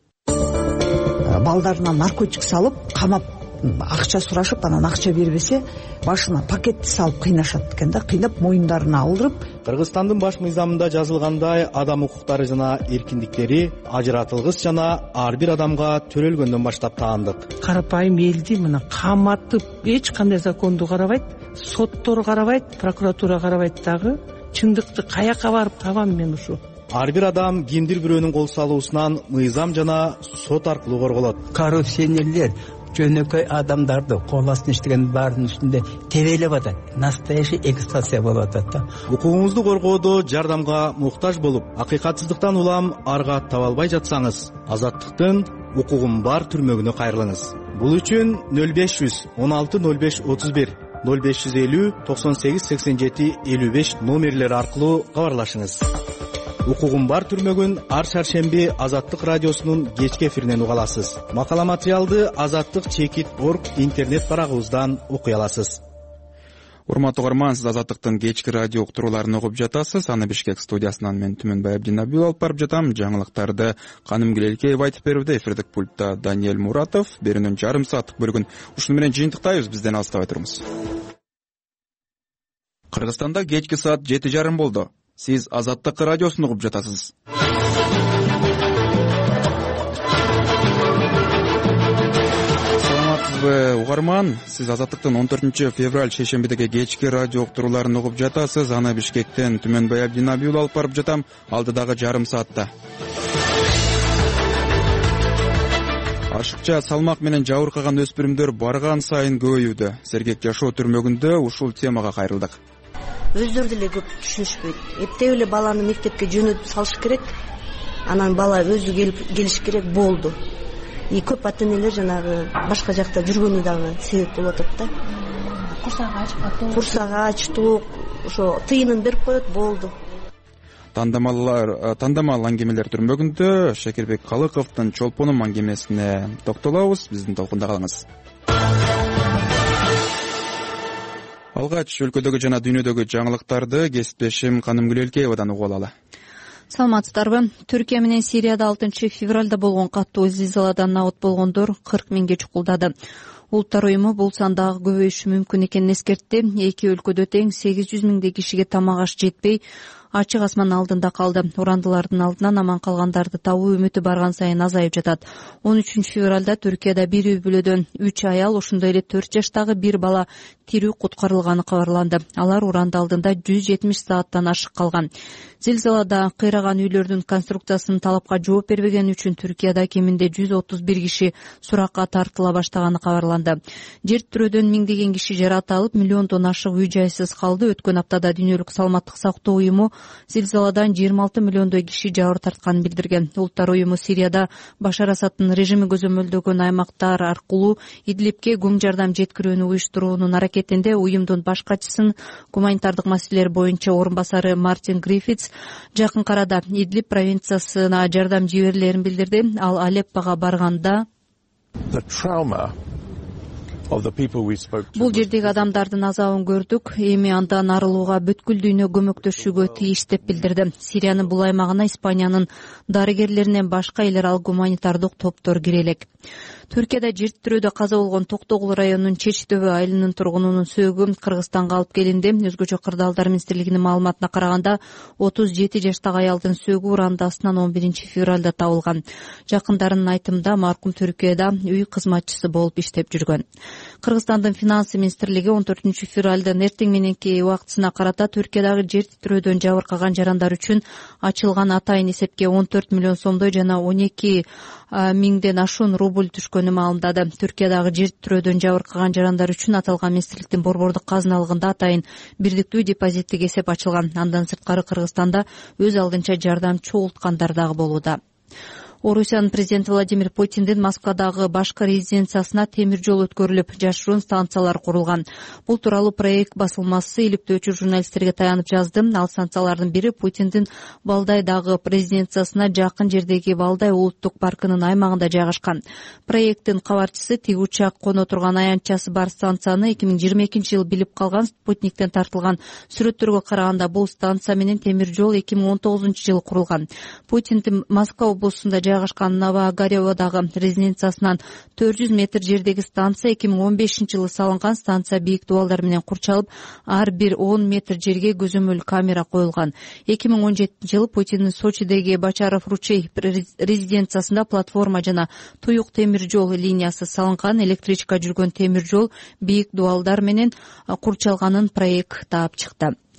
Балдарына наркотик салып, камап акча сурашып, анан акча бербесе, башына пакетти салып кыйнашат экен да, кыйнап моюндарына алдырып. Кыргызстандын баш мыйзамында жазылгандай, адам укуктары жана эркиндиктери ажыратылгыс жана ар бир адамга төрөлгөндөн баштап таандык. Карапайым элди мына каматып, эч кандай законду карабайт, соттор карабайт, прокуратура карабайт дагы. Чындыкты каяка барып табам мен ушу? Ар бир адам кимдир бирөөнүн кол салуусунан мыйзам жана сот аркылуу корголот. Коррупционерлер жөнөкөй адамдарды кол астына иштеген баарынын үстүндө тебелеп атат. Настоящий эксплуатация болуп атат да. Укугуңузду коргоодо жардамга муктаж болуп, акыйкатсыздыктан улам арга таба албай жатсаңыз, Азаттыктын укугум бар түрмөгүнө кайрылыңыз. Бул үчүн нөл беш жүз он алты нөл беш отуз бир, нөл беш жүз элүү токсон сегиз сексен жети элүү беш номерлери аркылуу кабарлашыңыз. Укугум бар түрмөгүн ар шаршемби Азаттык радиосунун кечки эфиринен уга аласыз. Макала материалды азаттык чекит точка орг интернет барагыбыздан окуй аласыз. Урматтуу угарман, сиз Азаттыктын кечки радио уктурууларын угуп жатасыз. Аны Бишкек студиясынан мен Түмөнбай Абдинабиев алып барып жатам. Жаңылыктарды Каным Гүлелкеев айтып берүүдө, эфирдик пультта Даниэль Муратов. Берүүнүн жарым сааттык бөлүгүн ушуну менен жыйынтыктайбыз. Бизден алыстабай туруңуз. Кыргызстанда кечки саат жети жарым болду. Сиз Азаттык радиосун угуп жатасыз. Угарман, сиз Азаттыктын он төртүнчү февраль шейшембидеги кечки радио уктурууларын угуп жатасыз. Аны Бишкектен Түмөнбай Абдинабиев алып барып жатам. Алдыдагы жарым саатта ашыкча салмак менен жабыркаган өспүрүмдөр барган сайын көбөйүүдө. Сергек жашоо түрмөгүндө ушул темага кайрылдык. Өздөрү деле көп түшүнүшпөйт. Эптеп эле баланы мектепке жөнөтүп салыш керек. Анан бала өзү келип келиш керек болду. И көп ата-энелер жанагы башка жакта жүргөнү дагы себеп болуп атат да. Курсак ачпатуу. Курсак ачтуу, ошо тыйынын берип коет болду. Тандамалар, тандамал аңгемелер түрмөгүндө Шекербек Калыковдун Чолпонум аңгемесине токтолобуз. Биздин толкунда калыңыз. Алгач өлкөдөгү жана дүйнөдөгү жаңылыктарды кесиптешим Каным Гүлелкеевадан угуп алалы. Саламатсыздарбы? Түркия менен Сирияда алтынчы февралда болгон каттуу зилзаладан набыт болгондор кырк миңге чукулдады. Улуттар уюму бул сандагы көбөйүшү мүмкүн экенин эскертти. Эки өлкөдө тең сегиз жүз миңдей кишиге тамак аш жетпей, ачык асман алдында калды. Урандылардын алдынан аман калгандарды табуу үмүтү барган сайын азайып жатат. он үчүнчү февралда Түркияда бир үй бүлөдөн үч аял, ошондой эле төрт жаштагы бир бала тирүү куткарылганы кабарланды. Алар уранды алдында жүз жетимиш сааттан ашык калган. Зилзалада кыйраган үйлөрдүн конструкциясынын талапка жооп бербегени үчүн Түркияда кеминде жүз отуз бир киши суракка тартыла баштаганы кабарланды. Жер тирөөдөн миңдеген киши жаракат алып, миллиондон ашык үй жайсыз калды. Өткөн аптада Дүйнөлүк саламаттык сактоо уюму зилзаладан жыйырма алты миллиондой киши жабыр тартканын билдирген. Улуттар уюму Сирияда Башар Асадтын режими көзөмөлдөгөн аймактар аркылуу Идлибке гум жардам жеткирүүнү уюштуруунун аракетинде уюмдун баш катчысынын гуманитардык маселелер боюнча орун басары Мартин Гриффитс жакын арада Идлиб провинциясына жардам жиберилерин билдирди. Ал Алеппого барганда бул жердеги адамдардын азабын көрдүк, эми андан арылууга бүткүл дүйнө көмөктөшүүгө тийиш деп билдирди. Сириянын бул аймагына Испаниянын дарыгерлеринен башка эл аралык гуманитардык топтор кире элек. Түркияда жер тирөөдө каза болгон Токтогул районунун Чечтөбө айылынын тургунунун сөөгү Кыргызстанга алып келинди. Өзгөчө Кырдаалдар министрлигинин маалыматына караганда отуз жети жаштагы аялдын сөөгү уранды астынан он биринчи февралда табылган. Жакындарынын айтымында маркум Түркияда үй кызматчысы болуп иштеп жүргөн. Кыргызстандын финансы министрлиги он төртүнчү февралдын эртең мененки убактысына карата Түркиядагы жер тирөөдөн жабыркаган жарандар үчүн ачылган атайын эсепке он төрт миллион сомдой жана он эки миңден ашуун рубль түшкөнү маалымдады. Түркиядагы жер тирөөдөн жабыркаган жарандар үчүн аталган министрликтин борбордук казыналыгында атайын бирдиктүү депозиттик эсеп ачылган. Андан сырткары Кыргызстанда өз алдынча жардам чогулткандар дагы болууда. Орусиянын президенти Владимир Путиндин Москвадагы башкы резиденциясына темир жол өткөрүлүп, жашыруун станциялар курулган. Бул тууралуу проект басылмасы иликтөөчү журналисттерге таянып жазды. Ал станциялардын бири Путиндин Валдайдагы резиденциясына жакын жердеги Валдай улуттук паркынын аймагында жайгашкан. Проекттин кабарчысы тиги учак коно турган аянтчасы бар станцияны эки миң жыйырма экинчи жылы билип калган. Спутниктен тартылган сүрөттөргө караганда бул станция менен темир жол эки миң он тогузунчу жылы курулган. Путиндин Москва облусунда жайгашкан Новогареводагы резиденциясынан төрт жүз метр жердеги станция эки миң он бешинчи жылы салынган. Станция бийик дубалдар менен курчалып, ар бир он метр жерге көзөмөл камера коюлган. эки миң он жетинчи жылы Путиндин Сочидеги Бачаров ручей резиденциясында платформа жана туюк темир жол линиясы салынган. Электричка жүргөн темир жол бийик дубалдар менен курчалганын проект таап чыкты.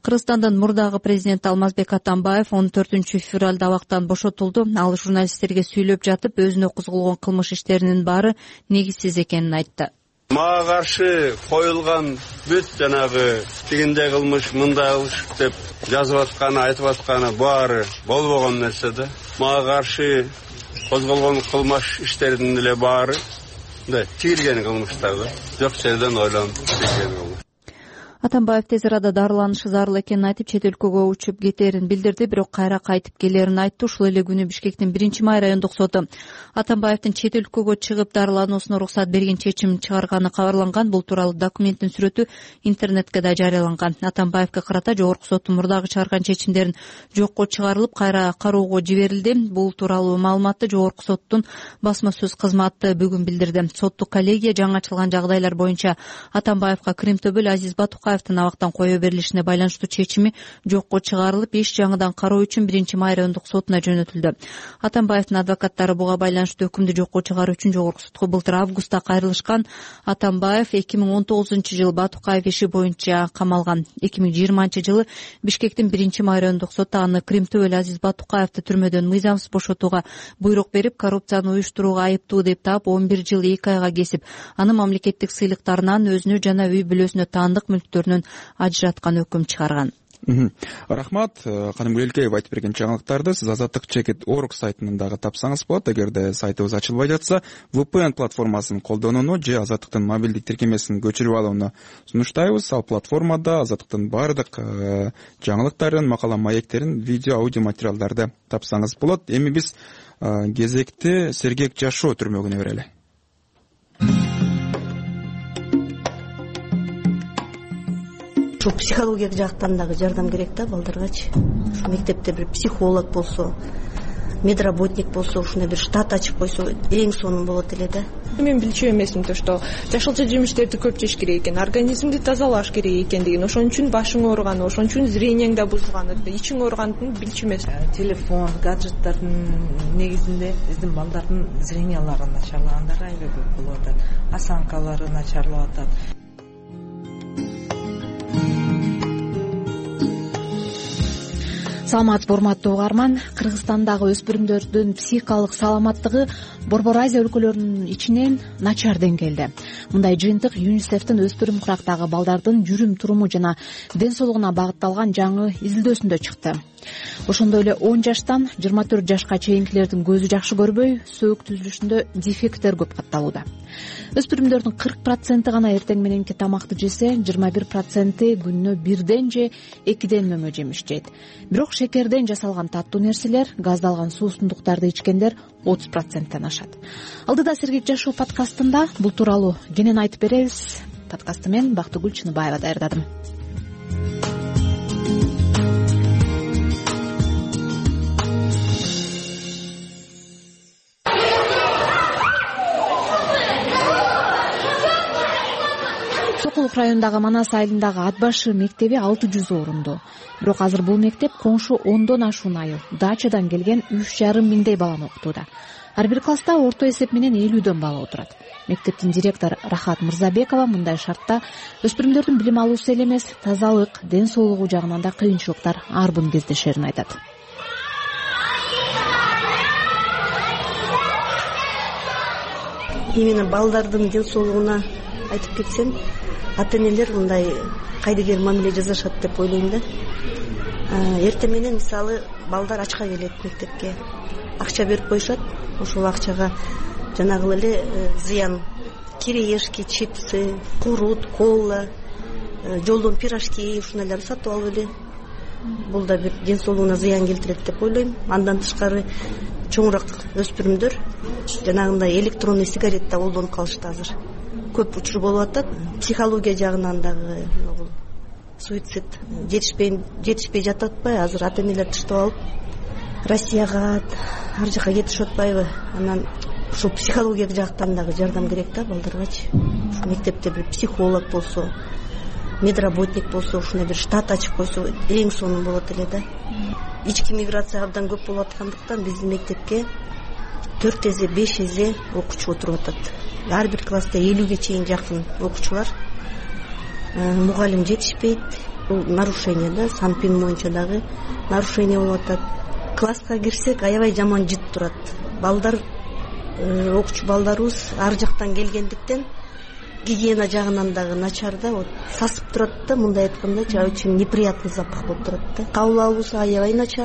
Кыргызстандын мурдагы президенти Алмазбек Атамбаев он төртүнчү февралда абактан бошотулду. Ал журналисттерге сүйлөп жатып, өзүнө козголгон кылмыш иштеринин баары негизсиз экенин айтты. Мага каршы коюлган бүт жанагы тигиндей кылмыш, мындай кылмыш деп жазып атканы, айтып атканы баары болбогон нерсе да. Мага каршы козголгон кылмыш иштеринин эле баары мындай тигилген кылмыштар да. Жок жерден ойлонуп тигилген кылмыш. Атамбаев тез арада дарыланышы зарыл экенин айтып, чет өлкөгө учуп кетерин билдирди, бирок кайра кайтып келерин айтты. Ушул эле күнү Бишкектин биринчи май райондук соту Атамбаевдин чет өлкөгө чыгып дарылануусуна уруксат берген чечим чыгарганы кабарланган. Бул тууралуу документтин сүрөтү интернетке да жарыяланган. Атамбаевге карата жогорку соттун мурдагы чыгарган чечимдерин жокко чыгарылып, кайра кароого жиберилди. Бул тууралуу маалыматты жогорку соттун басма сөз кызматы бүгүн билдирди. Соттук коллегия жаңы ачылган жагдайлар боюнча Атамбаевга Кримтөбөл Азиз Батукаевдин абактан кое берилишине байланыштуу чечими жокко чыгарылып, иш жаңыдан кароо үчүн биринчи май райондук сотуна жөнөтүлдү. Атамбаевдин адвокаттары буга байланыштуу өкүмдү жокко чыгаруу үчүн жогорку сотко былтыр августта кайрылышкан. Атамбаев эки миң он тогузунчу жылы Батукаев иши боюнча камалган. эки миң жыйырманчы жылы Бишкектин биринчи май райондук соту аны Кримтөбөл Азиз Батукаевди түрмөдөн мыйзамсыз бошотууга буйрук берип, коррупцияны уюштурууга айыптуу деп таап он бир жыл эки айга кесип, аны мамлекеттик сыйлыктарынан өзүнө жана үй бүлөсүнө таандык мүлктөрүнөн ажыраткан өкүм чыгарган. Рахмат. Канымгүл Элкеев айтып берген жаңылыктарды сиз Азаттык чекит точка орг сайтынан дагы тапсаңыз болот. Эгерде сайтыбыз ачылбай жатса, ви пи эн платформасын колдонууну же Азаттыктын мобилдик тиркемесин көчүрүп алууну сунуштайбыз. Ал платформада Азаттыктын баардык жаңылыктарын, макала маектерин, видео, аудио материалдарды тапсаңыз болот. Эми биз кезекти сергек жашоо түрмөгүнө берели. Ушул психологиялык жактан дагы жардам керек да балдаргачы. Ушу мектепте бир психолог болсо, медработник болсо, ушундай бир штат ачып койсо, эң сонун болот эле да. Мен билчү эмесмин то, что жашылча жемиштерди көп жеш керек экен, организмди тазалаш керек экендигин, ошон үчүн башың ооруганы, ошон үчүн зрениең да бузулганы, ичиң ооруганын билчү эмес. Телефон, гаджеттардын негизинде биздин балдардын зрениялары начарлагандары аябай көп болуп атат, осанкалары начарлап атат. Саламатсызбы, урматтуу угарман. Кыргызстандагы өспүрүмдөрдүн психикалык саламаттыгы Борбор Азия өлкөлөрүнүн ичинен начар деңгээлде. Мындай жыйынтык ЮНИСЕФтин өспүрүм курактагы балдардын жүрүм туруму жана ден соолугуна багытталган жаңы изилдөөсүндө чыкты. Ошондой эле он жаштан жыйырма төрт жашка чейинкилердин көзү жакшы көрбөй, сөөк түзүлүшүндө дефекттер көп катталууда. Өспүрүмдөрдүн кырк проценти гана эртең мененки тамакты жесе, жыйырма бир проценти күнүнө бирден же экиден мөмө жемиш жейт. Бирок шекерден жасалган таттуу нерселер, газдалган суусундуктарды ичкендер отуз проценттен ашат. Алдыда сергек жашоо подкастында бул тууралуу кенен айтып беребиз. Подкастты мен Бактыгүл Чыныбаева даярдадым. Сокулук районундагы Манас айылындагы Ат башы мектеби алты жүз орундуу. Бирок азыр бул мектеп коңшу ондон ашуун айыл, дачадан келген үч жарым миңдей баланы окутууда. Ар бир класста орто эсеп менен элүүдөн бала отурат. Мектептин директору Рахат Мырзабекова мындай шартта өспүрүмдөрдүн билим алуусу эле эмес, тазалык, ден соолугу жагынан да кыйынчылыктар арбын кездешерин айтат. Именно балдардын ден соолугуна айтып кетсем, ата-энелер мындай кайдыгер мамиле жасашат деп ойлойм да. Эртең менен мисалы балдар ачка келет мектепке. Акча берип коюшат. Ошол акчага жанагы эле зыян, кириешки, чипсы, курут, кола, жолдон пирожки ушундайларды сатып алып эле. Бул да бир ден соолугуна зыян келтирет деп ойлойм. Андан тышкары чоңураак өспүрүмдөр жанагындай электронный сигарет да колдонуп калышты азыр. Көп учур болуп атат. Психология жагынан дагы бул суицид жетишпей жетишпей жатып атпайбы? Азыр ата-энелер тыштап алып Россияга, ар жака кетишип атпайбы? Анан ушул психологиялык жактан дагы жардам керек да балдаргачы. Ушу мектепте бир психолог болсо, медработник болсо, ушундай бир штат ачып койсо, эң сонун болот эле да. Ички миграция абдан көп болуп аткандыктан биздин мектепке төрт эзе, беш эзе окуучу отуруп атат. Ар бир класста элүүгө чейин жакын окуучулар. Мугалим жетишпейт. бул нарушение да, санпин боюнча дагы нарушение болуп атат. Класска кирсек аябай жаман жыт турат. Балдар, окуучу балдарыбыз ар жактан келгендиктен гигиена жагынан дагы начар да, вот сасып турат да, мындай айтканда очень неприятный запах болуп турат да. Кабыл алуусу аябай начар.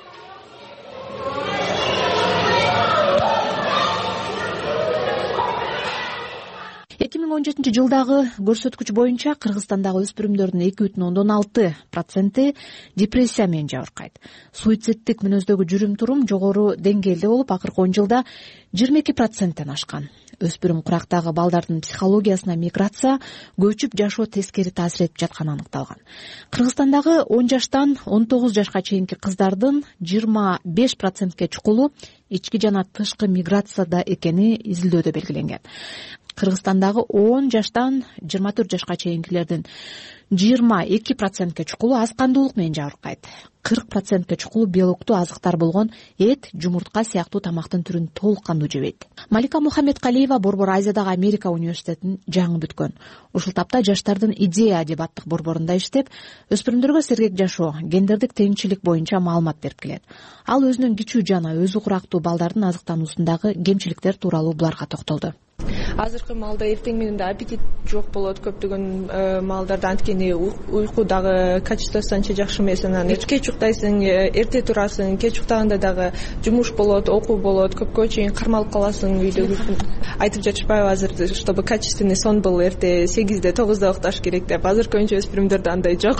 эки миң он жетинчи жылдагы көрсөткүч боюнча Кыргызстандагы өспүрүмдөрдүн эки бүтүн ондон алты проценти депрессия менен жабыркайт. Суициддик мүнөздөгү жүрүм турум жогору деңгээлде болуп, акыркы он жылда жыйырма эки проценттен ашкан. Өспүрүм курактагы балдардын психологиясына миграция, көчүп жашоо тескери таасир этип жатканы аныкталган. Кыргызстандагы он жаштан он тогуз жашка чейинки кыздардын жыйырма беш процентке чукулу ички жана тышкы миграцияда экени изилдөөдө белгиленген. Кыргызстандагы он жаштан жыйырма төрт жашка чейинкилердин жыйырма эки процентке чукулу аз кандуулук менен жабыркайт. кырк процентке чукулу белоктуу азыктар болгон эт, жумуртка сыяктуу тамактын түрүн толук кандуу жебейт. Малика Мухаммедкалиева Борбор Азиядагы Америка университетин жаңы бүткөн. Ушул тапта жаштардын идея деп аттык борборунда иштеп, өспүрүмдөргө сергек жашоо, гендердик теңчилик боюнча маалымат берип келет. Ал өзүнүн кичүү жана өзү курактуу балдардын азыктануусундагы кемчиликтер тууралуу буларга токтолду. Азыркы маалда эртең менен да аппетит жок болот, көптөгөн маалдарда анткени уйку дагы качествосу анча жакшы эмес. Анан кеч уктайсың, эрте турасың, кеч уктаганда дагы жумуш болот, окуу болот, көпкө чейин кармалып каласың үйдө. Айтып жатышпайбы азыр, чтобы качественный сон был эрте сегизде тогузда укташ керек деп. Азыр көбүнчө өспүрүмдөрдө андай жок.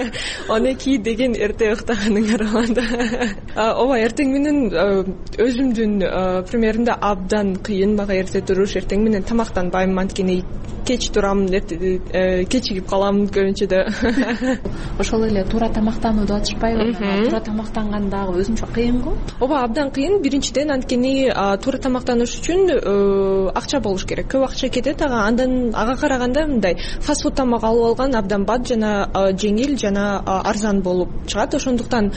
он эки деген эрте уктаганыңар болот. Ооба, эртең менен өзүмдүн примеринде абдан кыйын мага эрте туруш. Эртең менен тамактанбайм, анткени кеч турам, кечигип калам көбүнчө да. Ошол эле туура тамактанууду атышпайбы? Туура тамактангандагы өзүнчө кыйын го? Ооба, абдан кыйын. Биринчиден анткени туура тамактаныш үчүн акча болуш керек. Көп акча кетет, ага андан ага караганда мындай фастфуд тамак алып алган абдан бат жана жеңил жана арзан болуп чыгат. Ошондуктан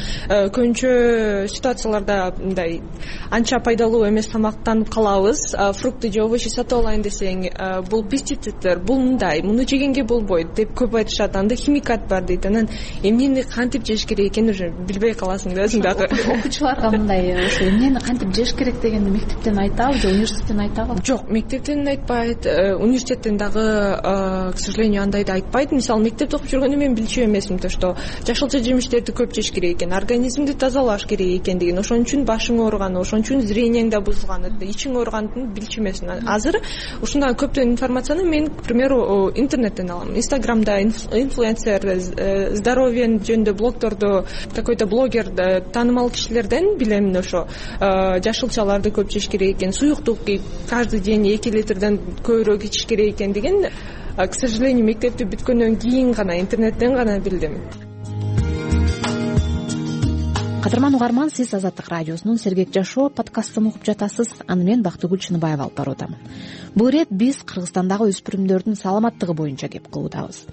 көбүнчө ситуацияларда мындай анча пайдалуу эмес тамактанып калабыз. Фрукты же овощи сатып алайын десең, бул пестициддер, бул мындай, муну жегенге болбойт деп көп айтышат. Анда химикат бар дейт. Анан эмнени кантип жеш керек экенин уже билбей каласың да өзүң дагы. Окуучуларга мындай ошо эмнени кантип жеш керек дегенди мектептен айтабы же университеттен айтабы? Жок, мектептен айтпайт, университеттен дагы, к сожалению, андайды айтпайт. Мисалы, мектепте окуп жүргөндө мен билчү эмесмин то, что жашылча жемиштерди көп жеш керек экен, организмди тазалаш керек экен деген. Ошон үчүн башың ооруган, ошон үчүн зрениең да бузулган, ичиң ооруганын билчү эмесмин. Азыр ушундай көптөгөн информацияны мен, к примеру, интернеттен алам. Инстаграмда инфлюенсер, здоровье жөнүндө блогторду, какой-то блогер, таанымал кишилерден билем ошо жашылчаларды көп жеш керек экен, суюктук каждый день эки литрден көбүрөөк ичиш керек экен деген. К сожалению, мектепти бүткөндөн кийин гана интернеттен гана билдим. Кадырман угарман, сиз Азаттык радиосунун Сергек жашоо подкастын угуп жатасыз. Аны мен Бактыгүл Чыныбаева алып барып атамын. Бул ирет биз Кыргызстандагы өспүрүмдөрдүн саламаттыгы боюнча кеп кылуудабыз.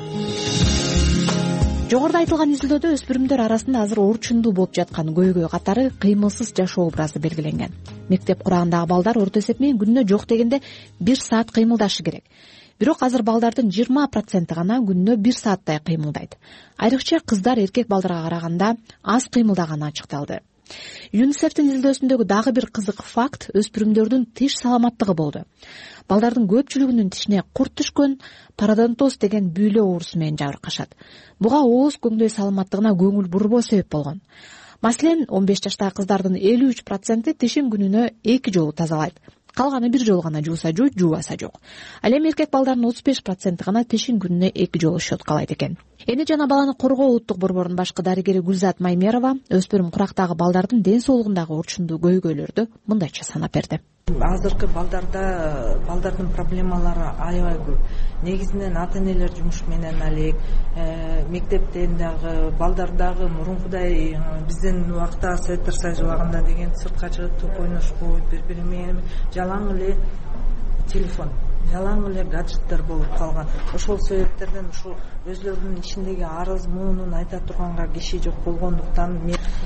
Жогоруда айтылган изилдөөдө өспүрүмдөр арасында азыр орчундуу болуп жаткан көйгөй катары кыймылсыз жашоо образы белгиленген. Мектеп курагындагы балдар орто эсеп менен күнүнө жок дегенде бир саат кыймылдашы керек. Бирок азыр балдардын жыйырма проценти гана күнүнө бир сааттай кыймылдайт. Айрыкча кыздар эркек балдарга караганда аз кыймылдаганы ачыкталды. ЮНИСЕФтин изилдөөсүндөгү дагы бир кызык факт өспүрүмдөрдүн тиш саламаттыгы болду. Балдардын көпчүлүгүнүн тишине курт түшкөн, пародонтоз деген бүйлө оорусу менен жабыркашат. Буга ооз көңдөй саламаттыгына көңүл бурбоо себеп болгон. Маселен, он беш жаштагы кыздардын элүү үч проценти тишин күнүнө эки жолу тазалайт. Калганы бир жолу гана жууса жуу, жуубаса жок. Ал эми эркек балдардын отуз беш проценти гана тишин күнүнө эки жолу щеткалайт экен. Эне жана баланы коргоо улуттук борборунун башкы дарыгери Гүлзат Маймерова өспүрүм курактагы балдардын ден соолугундагы орчундуу көйгөйлөрдү мындайча санап берди. Азыркы балдарда балдардын проблемалары аябай көп. Негизинен ата-энелер жумуш менен алек, мектептен дагы, балдар дагы мурункудай биздин убакта Советтер Союзу убагында деген сыртка чыгып топ ойношпойт, бири-бири менен жалаң эле телефон, жалаң эле гаджеттер болуп калган. Ошол себептерден ушул өзлөрүнүн ичиндеги арыз муунун айта турганга киши жок болгондуктан мен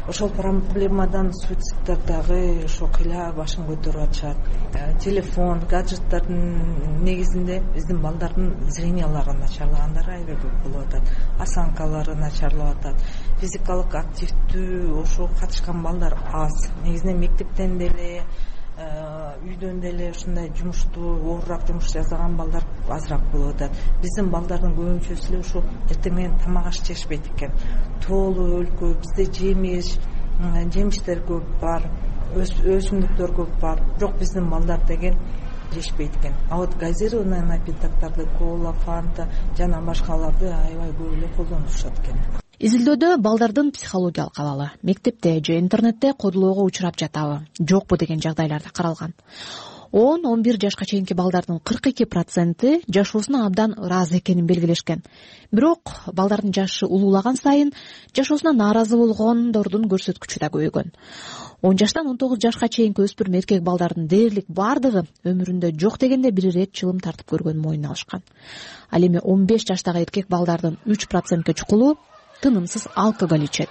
ошол проблемадан суицидтер дагы ошо кыйла башын көтөрүп атышат. Телефон, гаджеттардын негизинде биздин балдардын зрениялары начарлагандары аябай көп болуп атат, осанкалары начарлап атат, физикалык активдүү ошо катышкан балдар аз. Негизинен мектептен деле үйдөн деле ушундай жумуштуу оорураак жумуш жасаган балдар азыраак болуп атат. Биздин балдардын көбүнчөсү эле ушул эртең менен тамак аш жешпейт экен. Тоолуу өлкө, бизде жемиш, жемиштер көп бар, өсүмдүктөр көп бар, бирок биздин балдар деген жешпейт экен. А вот газированный напитоктарды, кола, фанта жана башкаларды аябай көп эле колдонушат экен. Изилдөөдө балдардын психологиялык абалы мектепте же интернетте кодулоого учурап жатабы, жокпу деген жагдайларда каралган. он он бир жашка чейинки балдардын кырк эки проценти жашоосуна абдан ыраазы экенин белгилешкен. Бирок балдардын жашы улуулаган сайын жашоосуна нааразы болгондордун көрсөткүчү да көбөйгөн. он жаштан он тогуз жашка чейинки өспүрүм эркек балдардын дээрлик бардыгы өмүрүндө жок дегенде бир ирет чылым тартып көргөнүн мойнуна алышкан. Ал эми он беш жаштагы эркек балдардын үч процентке чукулу тынымсыз алкоголь ичет.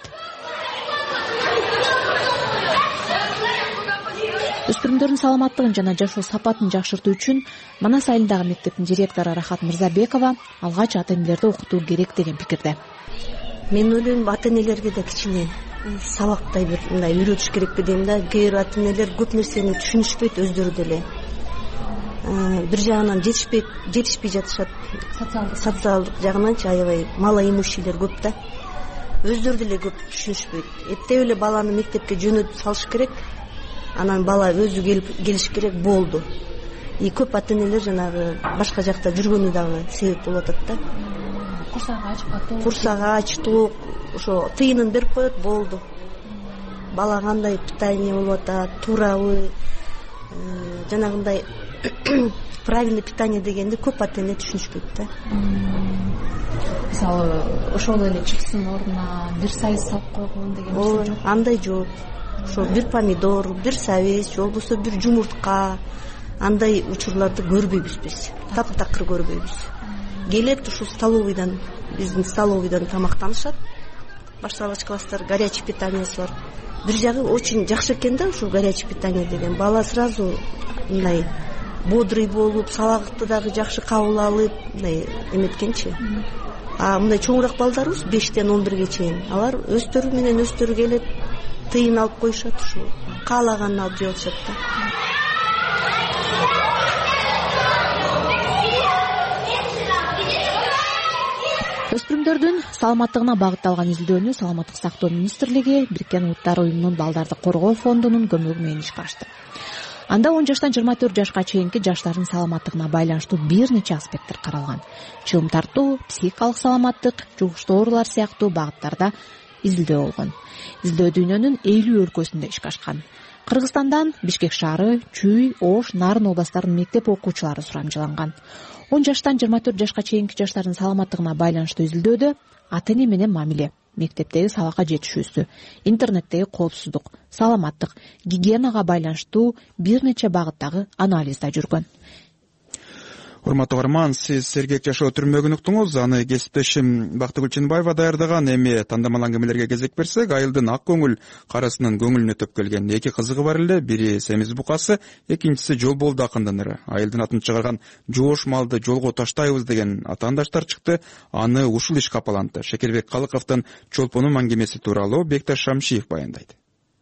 Өспүрүмдөрдүн саламаттыгын жана жашоо сапатын жакшыртуу үчүн Манас айылындагы мектептин директору Рахат Мырзабекова алгач ата-энелерди окутуу керек деген пикирде. Мен ойлойм, ата-энелерге да кичине сабактай бир мындай үйрөтүш керекпи дейм да. Кээ бир ата-энелер көп нерсени түшүнүшпөйт өздөрү деле. Бир жагынан жетишпей жетишпей жатышат. Социалдык жагынанчы аябай малоимущийлер көп да. Өздөрү деле көп түшүнүшпөйт. Эптеп эле баланы мектепке жөнөтүп салыш керек. Анан бала өзү келип келиш керек болду. И көп ата-энелер жанагы башка жакта жүргөнү дагы себеп болуп атат да. Курсак ачып, курсак ачтык, ошо тыйынын берип коет болду. Бала кандай питание болуп атат, туурабы, жанагындай правильный питание дегенди көп ата-эне түшүнүшпөйт да. Мисалы, ошол эле чипстин ордуна бир сайыз салып койгон деген нерсе жок. Андай жок. Ошо бир помидор, бир сабиз, же болбосо бир жумуртка, андай учурларды көрбөйбүз биз. Таптакыр көрбөйбүз. Келет ушу столовыйдан, биздин столовыйдан тамактанышат. Башталгыч класстар горячий питаниясы бар. Бир жагы очень жакшы экен да ушу горячий питание деген. Бала сразу мындай бодрый болуп, сабакты дагы жакшы кабыл алып, мындай эметкенчи. А мындай чоңураак балдарыбыз бештен он бирге чейин, алар өздөрү менен өздөрү келет, тыйын алып коюшат, ушу каалаганын алып жеп атышат да. Өспүрүмдөрдүн саламаттыгына багытталган изилдөөнү Саламаттык сактоо министрлиги Бириккен Улуттар уюмунун балдарды коргоо фондунун көмөгү менен ишке ашты. Анда он жаштан жыйырма төрт жашка чейинки жаштардын саламаттыгына байланыштуу бир нече аспекттер каралган. Чылым тартуу, психикалык саламаттык, жугуштуу оорулар сыяктуу багыттарда изилдөө болгон. Изилдөө дүйнөнүн элүү өлкөсүндө ишке ашкан. Кыргызстандан Бишкек шаары, Чүй, Ош, Нарын областарынын мектеп окуучулары сурамжыланган. он жаштан жыйырма төрт жашка чейинки жаштардын саламаттыгына байланыштуу изилдөөдө ата-эне менен мамиле, мектептеги сабакка жетишүүсү, интернеттеги коопсуздук, саламаттык, гигиенага байланыштуу бир нече багыттагы анализ да жүргөн. Урматтуу угарман, сиз сергек жашоо түрмөгүн уктуңуз. Аны кесиптешим Бактыгүл Чынбаева даярдаган. Эми тандамал аңгемелерге кезек берсек, айылдын ак көңүл карасынын көңүлүнө төп келген эки кызыгы бар эле. Бири семиз букасы, экинчиси жол болду акындын ыры. Айылдын атын чыгарган жоош малды жолго таштайбыз деген атаандаштар чыкты. Аны ушул иш капалантты. Шекербек Калыковдун чолпонун аңгемеси тууралуу Бекташ Шамшиев баяндайт.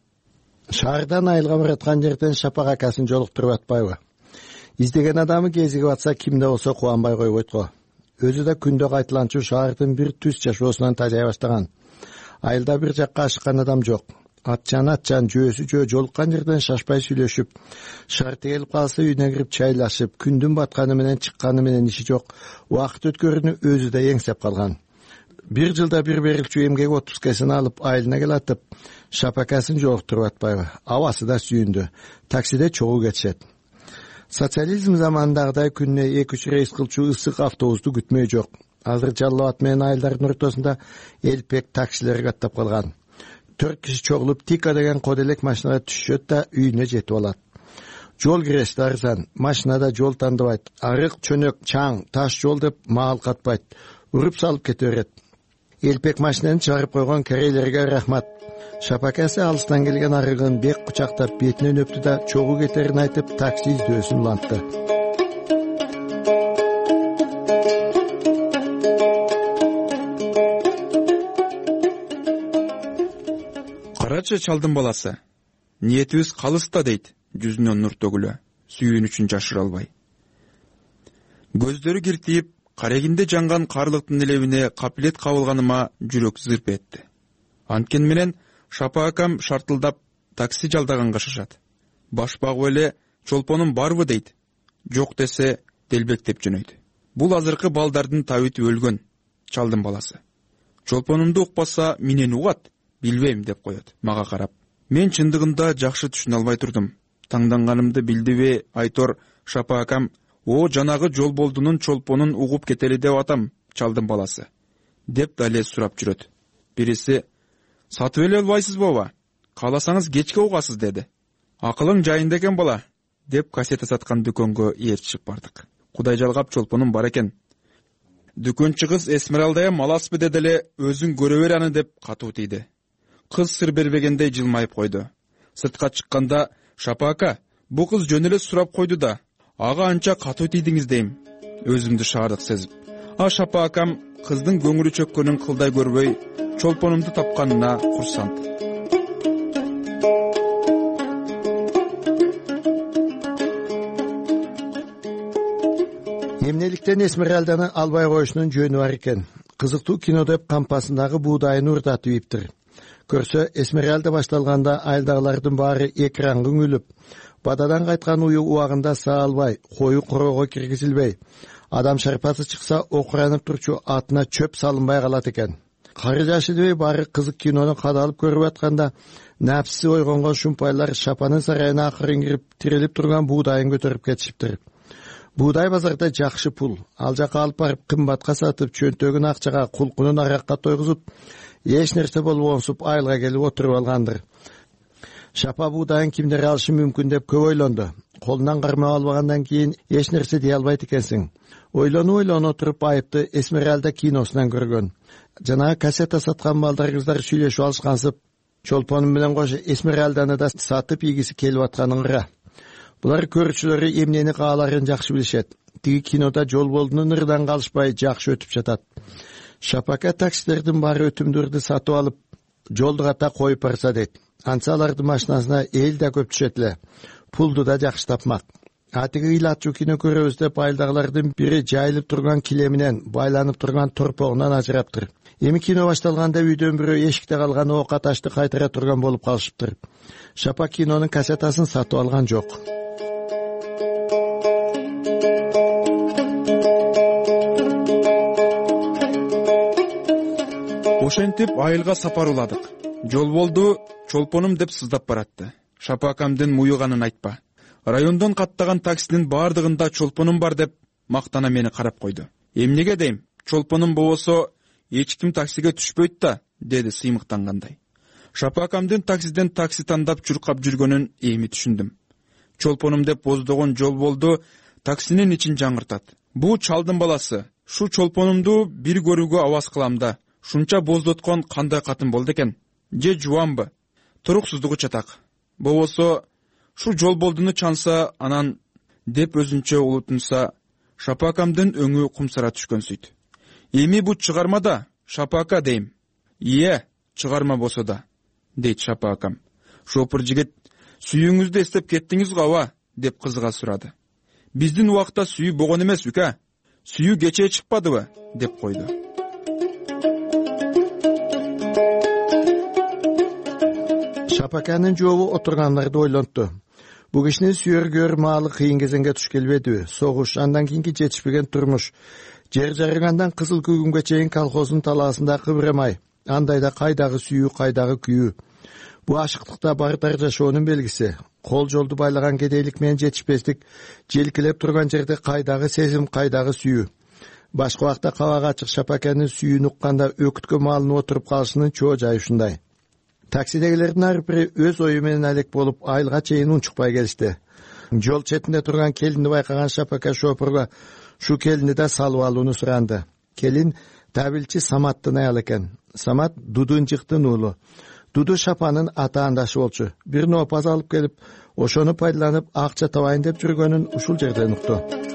Шаардан айылга бараткан жерден Шапак акасын жолуктуруп атпайбы? Издеген адамы кезиги батса кимде болсо кубанбай койбойт го. Өзү да күндө кайтыланчу шаардын бир түз жашоосунан тажай баштаган. Айылда бир жакка ашыккан адам жок. Атчан атчан жөөсү жөө жолуккан жерден шашпай сүйлөшүп, шарты келип калса үйүнө кирип чайлашып, күндүн батканы менен чыкканы менен иши жок. Убакыт өткөрүүнү өзү да эңсеп калган. Бир жылда бир берилчү эмгек отпускасын алып айылына келатып, Шапакасын жолуктуруп атпайбы? Абасы да сүйүндү. Таксиде чогуу кетишет. Социализм заманындагыдай күнүнө эки үч рейс кылчу ысык автобусту күтмөө жок. Азыр Жалал Абад менен айылдардын ортосунда элпек таксилер каттап калган. Төрт киши чогулуп Тика деген коделек машинага түшөт да үйүнө жетип алат. Жол киреше арзан, машинада жол тандыбайт. Арык, чөнөк, чаң, таш жол деп маал катпайт. Уруп салып кете берет. Элпек машинаны чыгарып койгон корейлерге рахмат. Шапакасы алыстан келген арыгын бек кучактап бетинен өптү да чогуу кетерин айтып такси издөөсүн улантты. Карачы чалдын баласы. Ниетибиз калыста дейт, жүзүнөн нур төгүлө, сүйүнүчүн жашыра албай. Көздөрү киртип, карегинде жанган карлыктын элебине капилет кабылганыма жүрөк зырп этти. Анткени менен Шапа акам шартылдап такси жалдаганга шашат. Баш багып эле чолпонум барбы дейт. Жок десе делбектеп жөнөйт. Бул азыркы балдардын табити өлгөн, чалдын баласы. Чолпонумду укпаса менен угат, билбейм деп коет мага карап. Мен чындыгында жакшы түшүнө албай турдум. Таңданганымды билдиби Айтор Шапа акам, о жанагы Жолболдунун чолпонун угуп кетели деп атам, чалдын баласы, деп дале сурап жүрөт. Бириси, сатып эле албайсыз баба, кааласаңыз кечке угасыз деди. Акылың жайында экен бала, деп кассета саткан дүкөнгө ээрчип бардык. Кудай жалгап чолпонум бар экен. Дүкөнчү кыз Эсмералдая маласпы деди эле, өзүң көрө бер аны деп катуу тийди. Кыз сыр бербегендей жылмайып койду. Сыртка чыкканда, Шапа ака, бу кыз жөн эле сурап койду да, ага анча катуу тийдиңиз дейм. Өзүмдү шаардык сезип. А Шапа акам кыздын көңүлү чөккөнүн кылдай көрбөй, чолпонумду тапканына курсант. Эмнеликтен Эсмералданы албай коюшунун жөнү бар экен. Кызыктуу кино деп кампасындагы буудайын урдатып ийиптир. Көрсө Эсмералда башталганда айылдагылардын баары экранга үңүлүп, бададан кайткан уyu убагында саалбай, кою корого киргизилбей, адам шарпасы чыкса окуранып турчу атына чөп салынбай калат экен. Кары жашылбай баары кызык кинону кадалып көрүп атканда, напсиси ойгонгон шумпайлар Шапанын сарайына акырын кирип, тирелип турган буудайын көтөрүп кетишиптир. Буудай базарда жакшы пул, ал жака алып барып кымбатка сатып, чөнтөгүн акчага, кулкунун аракка тойгузуп, эч нерсе болбогонсуп айылга келип отуруп алгандыр. Шапа буудайын кимдер алышы мүмкүн деп көп ойлонду. Колунан кармап албагандан кийин эч нерсе дей албайт экенсиң. Ойлону ойлону отуруп айыпты Эсмералда киносунан көргөн. Жанагы кассета саткан балдар кыздар сүйлөшүп алышкансып, чолпонум менен кошо Эсмералданы да сатып ийгиси келип атканын ыра. Булар көрүүчүлөрү эмнени кааларын жакшы билишет. Тиги кинода Жолболдунун ырдан калышпай жакшы өтүп жатат. Шапака таксилердин баары өтүмдөрдү сатып алып, жолду ката коюп барса дейт. Антса алардын машинасына эл да көп түшөт эле. Пулду да жакшы тапмак. Атиги ыйлатчу кино көрөбүз деп айылдагылардын бири жайылып турган килеминен, байланып турган торпогунан ажыраптыр. Эми кино башталганда үйдөн бирөө эшикте калган ока ташты кайтара турган болуп калышыптыр. Шапа кинонун кассетасын сатып алган жок. Ошентип айылга сапар уладык. Жолболду чолпонум деп сыздап баратты. Шапа акамдын муюганын айтпа. Райондон каттаган таксинин баардыгында чолпонум бар деп мактана мени карап койду. Эмнеге дейм, чолпонум болбосо эч ким таксиге түшпөйт да, деди сыймыктангандай. Шапа акамдын таксиден такси тандап чуркап жүргөнүн эми түшүндүм. Чолпонум деп боздогон Жолболду таксинин ичин жаңыртат. Бу чалдын баласы. Шу чолпонумду бир көрүүгө аваз кылам да, шунча боздоткон кандай катын болду экен? Же жуанбы? Туруксуздугу чатак. Болбосо шу Жолболдуну чанса анан деп өзүнчө улутунса, Шапа акамдын өңү кумсара түшкөнсүйт. Эми бу чыгарма да, Шапа ака дейм. Ие, чыгарма болсо да, дейт Шапа акам. Шопур жигит, сүйүүңүздү эстеп кеттиңиз каба? Деп кызга сурады. Биздин убакта сүйүү болгон эмес үка. Сүйүү кечээ чыкпадыбы? Деп койду. Шапаканын жообу отургандарды ойлонту. Бу кишинин сүйөр маалы кыйын кезеңге туш келбедиби? Согуш, андан кийинки жетишпеген турмуш. Жер жарыгандан кызыл күгүмгө чейин колхоздун талаасында кыбырамай. Андайда кайдагы сүйүү, кайдагы күйүү. Бу ашыктыкта бардар жашоонун белгиси. Кол жолду байлаган кедейлик менен жетишпестик, желкилеп турган жерде кайдагы сезим, кайдагы сүйүү. Башка убакта кабак ачык Шапаканын сүйүүнү укканда өкүткө маалынып отуруп калышынын чоо жайы ушундай. Таксидегилердин ар бири өз ою менен алек болуп айылга чейин унчукпай келишти. Жол четинде турган келинди байкаган Шапака шопурга шу келинди да салып алууну суранды. Келин табилчи Саматтын аял экен. Самат Дудунжыктын уулу. Дуду Шапанын атаандашы болчу. Бир нопаз алып келип, ошону пайдаланып акча табайын деп жүргөнүн ушул жерден укту.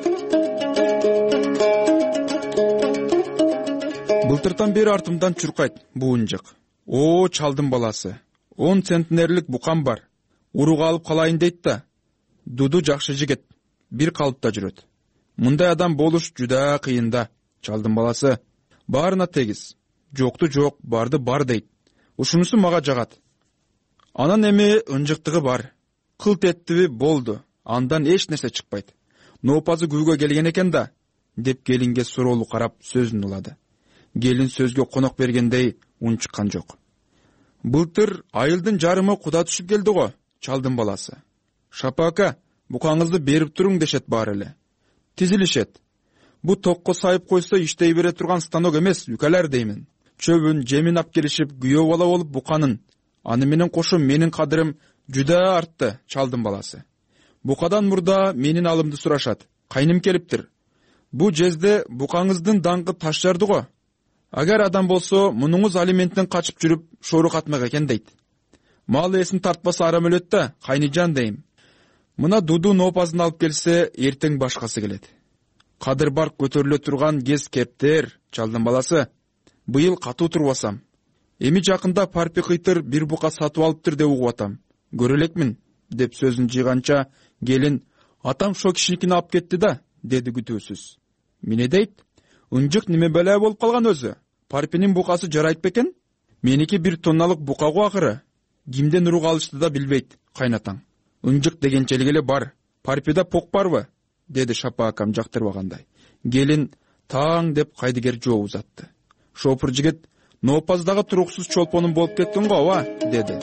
Былтыртан бери артымдан чуркайт бул унжык. О, чалдын баласы. он центнерлик букам бар. Уруга алып калайын дейт да. Дуду жакшы жигит, бир калыпта жүрөт. Мындай адам болуш жуда кыйын да, чалдын баласы. Баарына тегиз. Жокту жок, барды бар дейт. Ушунусу мага жагат. Анан эми ынжыктыгы бар. Кылт эттиби болду. Андан эч нерсе чыкпайт. Нопазы күйгө келген экен да, деп келинге суроолуу карап сөзүн улады. Келин сөзгө конок бергендей унчуккан жок. Былтыр айылдын жарымы куда түшүп келди го, чалдын баласы. Шапа ака, букаңызды берип туруң дешет бар эле. Тизилишет. Бу токко сайып койсо иштей бере турган станок эмес, үкалар деймин. Чөбүн, жемин ап келишип, күйөө бала болуп буканын. Аны менен кошо менин кадырым жүдө артты, чалдын баласы. Букадан мурда менин алымды сурашат. Кайным келиптир. Бу жезде букаңыздын даңкы таш жарды го. Агар адам болсо, мунуңуз алименттен качып жүрүп, шору катмак экен дейт. Мал эсин тартпаса арам өлөт да, кайнижан дейм. Мына Дуду нопазын алып келсе, эртең башкасы келет. Кадыр бар көтөрүлө турган кез кептер, чалдын баласы. Быйыл катуу турбасам. Эми жакында парпи кыйтыр бир бука сатып алыптыр деп угуп атам. Көрө элекмин, деп сөзүн жыйганча, келин, атам шо кишиникин алып кетти да, деди күтүүсүз. Эмне дейт? Унжык неме бала болуп калган өзү? Парпинин букасы жарайт бекен? Меники бир тонналык бука го акыры. Кимден урук алышты да билбейт, кайнатаң. Унжык дегенчелик эле бар. Парпида пок барбы? Деди Шапа акам жактырбагандай. Келин таң деп кайдыгер жооп узатты. Шопур жигит, нопаздагы туруксуз чолпонун болуп кеттиң го, ава, деди.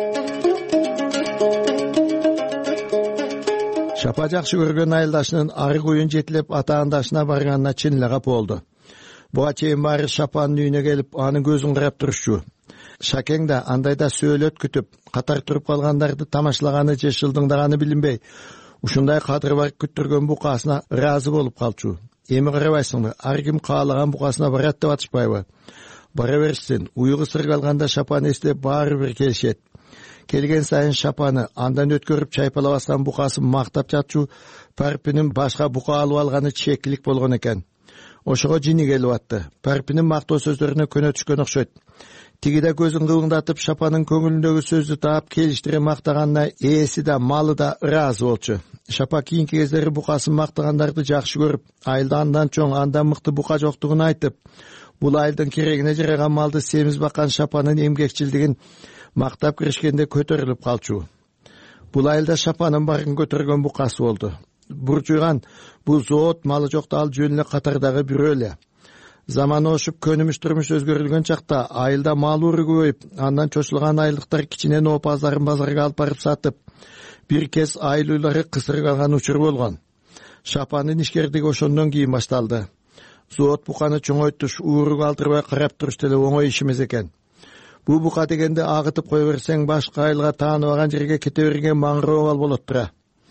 Шапа жакшы көргөн айылдашынын арык уюн жетилеп атаандашына барганына чын эле капа болду. Буга чейин баары Шапанын үйүнө келип, анын көзүн карап турушчу. Шакең да андайда сөөлөт күтүп, катар туруп калгандарды тамашалаганы же шылдыңдаганы билинбей, ушундай кадыры бар күттүргөн букасына ыраазы болуп калчу. Эми карабайсыңбы, ар ким каалаган букасына барат деп атышпайбы? Бара берсин, уюгу сыргалганда Шапаны эстеп баары бир келишет. Келген сайын Шапаны андан өткөрүп чайпалабастан букасын мактап жатчу, Парпинин башка бука алып алганы чекилик болгон экен. Ошого жини келип атты. Парпинин мактоо сөздөрүнө көнө түшкөн окшойт. Тигиде көзүн кылыңдатып Шапанын көңүлүндөгү сөздү таап келиштире мактаганына ээси да малы да ыраазы болчу. Шапа кийинки кездери букасын мактагандарды жакшы көрүп, айылда андан чоң, андан мыкты бука жоктугун айтып, бул айылдын керегине жараган малды семиз баккан Шапанын эмгекчилдигин мактап киришкенде көтөрүлүп калчу. Бул айылда Шапанын барын көтөргөн букасы болду. Бурчуйган бул зоот малы жокто ал жөн эле катардагы бирөө эле. Заман ошуп көнүмүш турмуш өзгөрүлгөн чакта айылда мал уру көбөйүп, андан чочулган айылдыктар кичине нопаздарын базарга алып барып сатып, бир кез айыл уйлары кысырып алган учур болгон. Шапанын ишкердиги ошондон кийин башталды. Зоот буканы чоңойтуш, ууруга алдырбай карап туруш деле оңой иш эмес экен. Бу бука дегенде агытып кое берсең, башка айылга тааныбаган жерге кете берген маңыроо бал болот тура.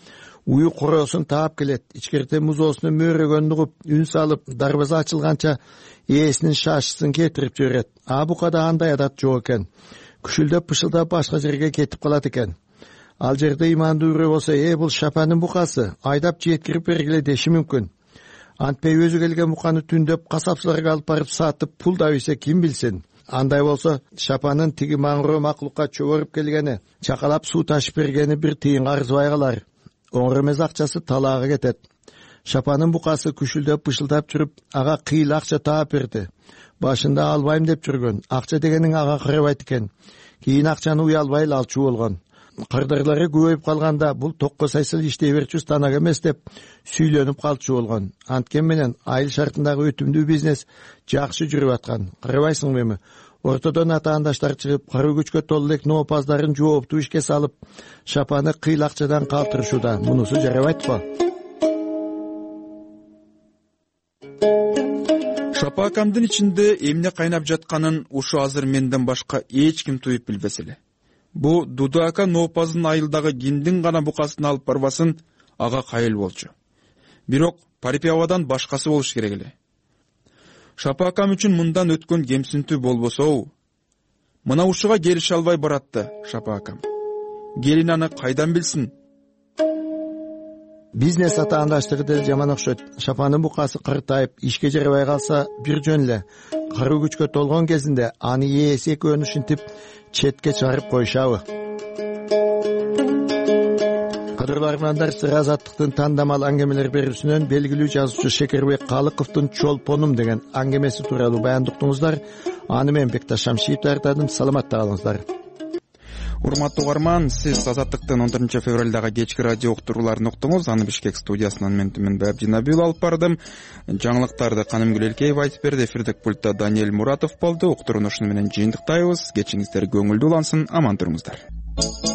Уyu короосун таап келет, ичкерте музоосуну мөөрөгөнүн угуп, үн салып, дарбаза ачылганча ээсинин шашысын кетирип жиберет. А букада андай адат жок экен. Күшүлдөп пышылдап башка жерге кетип калат экен. Ал жерде имандуу бирөө болсо, э бул Шапанын букасы, айдап жеткирип бергиле деши мүмкүн. Антпей өзү келген буканы түндөп касапчыларга алып барып сатып пул да ийсе ким билсин. Андай болсо, Шапанын тиги маңыроо маклукка чөгөрүп келгени, чакалап суу ташып бергени бир тыйын арзыбай калар. Оңор эмес акчасы талаага кетет. Шапанын букасы күшүлдөп пышылдап жүрүп, ага кыйыл акча таап берди. Башында албайм деп жүргөн. Акча дегениң ага карабайт экен. Кийин акчаны уялбай алчу болгон. Кырдырлары көбөйүп калганда бул токко сайсыл иштей берчү станок эмес деп сүйлөнүп калчу болгон. Анткени менен айыл шартындагы өтүмдүү бизнес жакшы жүрүп аткан. Карабайсыңбы эми? Ортодон атаандаштар чыгып, каруу күчкө толуу элек нопаздарын жооптуу ишке салып, Шапаны кыйыл акчадан калтырышууда. Мунусу жарабайтпы? Шапа акамдын ичинде эмне кайнап жатканын ушу азыр менден башка эч ким туюп билбесе эле. Бу Дуду ака нопаздын айылдагы киндин гана букасын алып барбасын ага кайыл болчу. Бирок Парипиявадан башкасы болуш керек эле. Шапа акам үчүн мындан өткөн кемсинтүү болбосо, мына ушуга келише албай баратты Шапа акам. Келин аны кайдан билсин? Бизнес атаандаштыгы да жаман окшойт. Шапанын букасы кыртайып, ишке жарабай калса бир жөн эле. Каруу күчкө толгон кезинде аны ээси экөөнү ушинтип четке чыгарып коюшабы. Кадырлуу армандар, Сыра азаттыктын тандамал аңгемелер берүүсүнөн белгилүү жазуучу Шекербек Калыковдун Чолпонум деген аңгемеси тууралуу баян уктуңуздар. Аны мен Бекташ Шамшиев даярдадым. Саламатта калыңыздар. Урматтуу угарман, сиз Азаттыктын он төртүнчү февралдагы кечки радио уктурууларын уктуңуз. Аны Бишкек студиясынан мен Түмөн Бабдинабил алып бардым. Жаңылыктарды Канымгүл Элкеев айтып берди. Эфирдик пультта Даниэль Муратов болду. Уктурууну ушуну менен жыйынтыктайбыз. Кечиңиздер көңүлдүү улансын. Аман туруңуздар.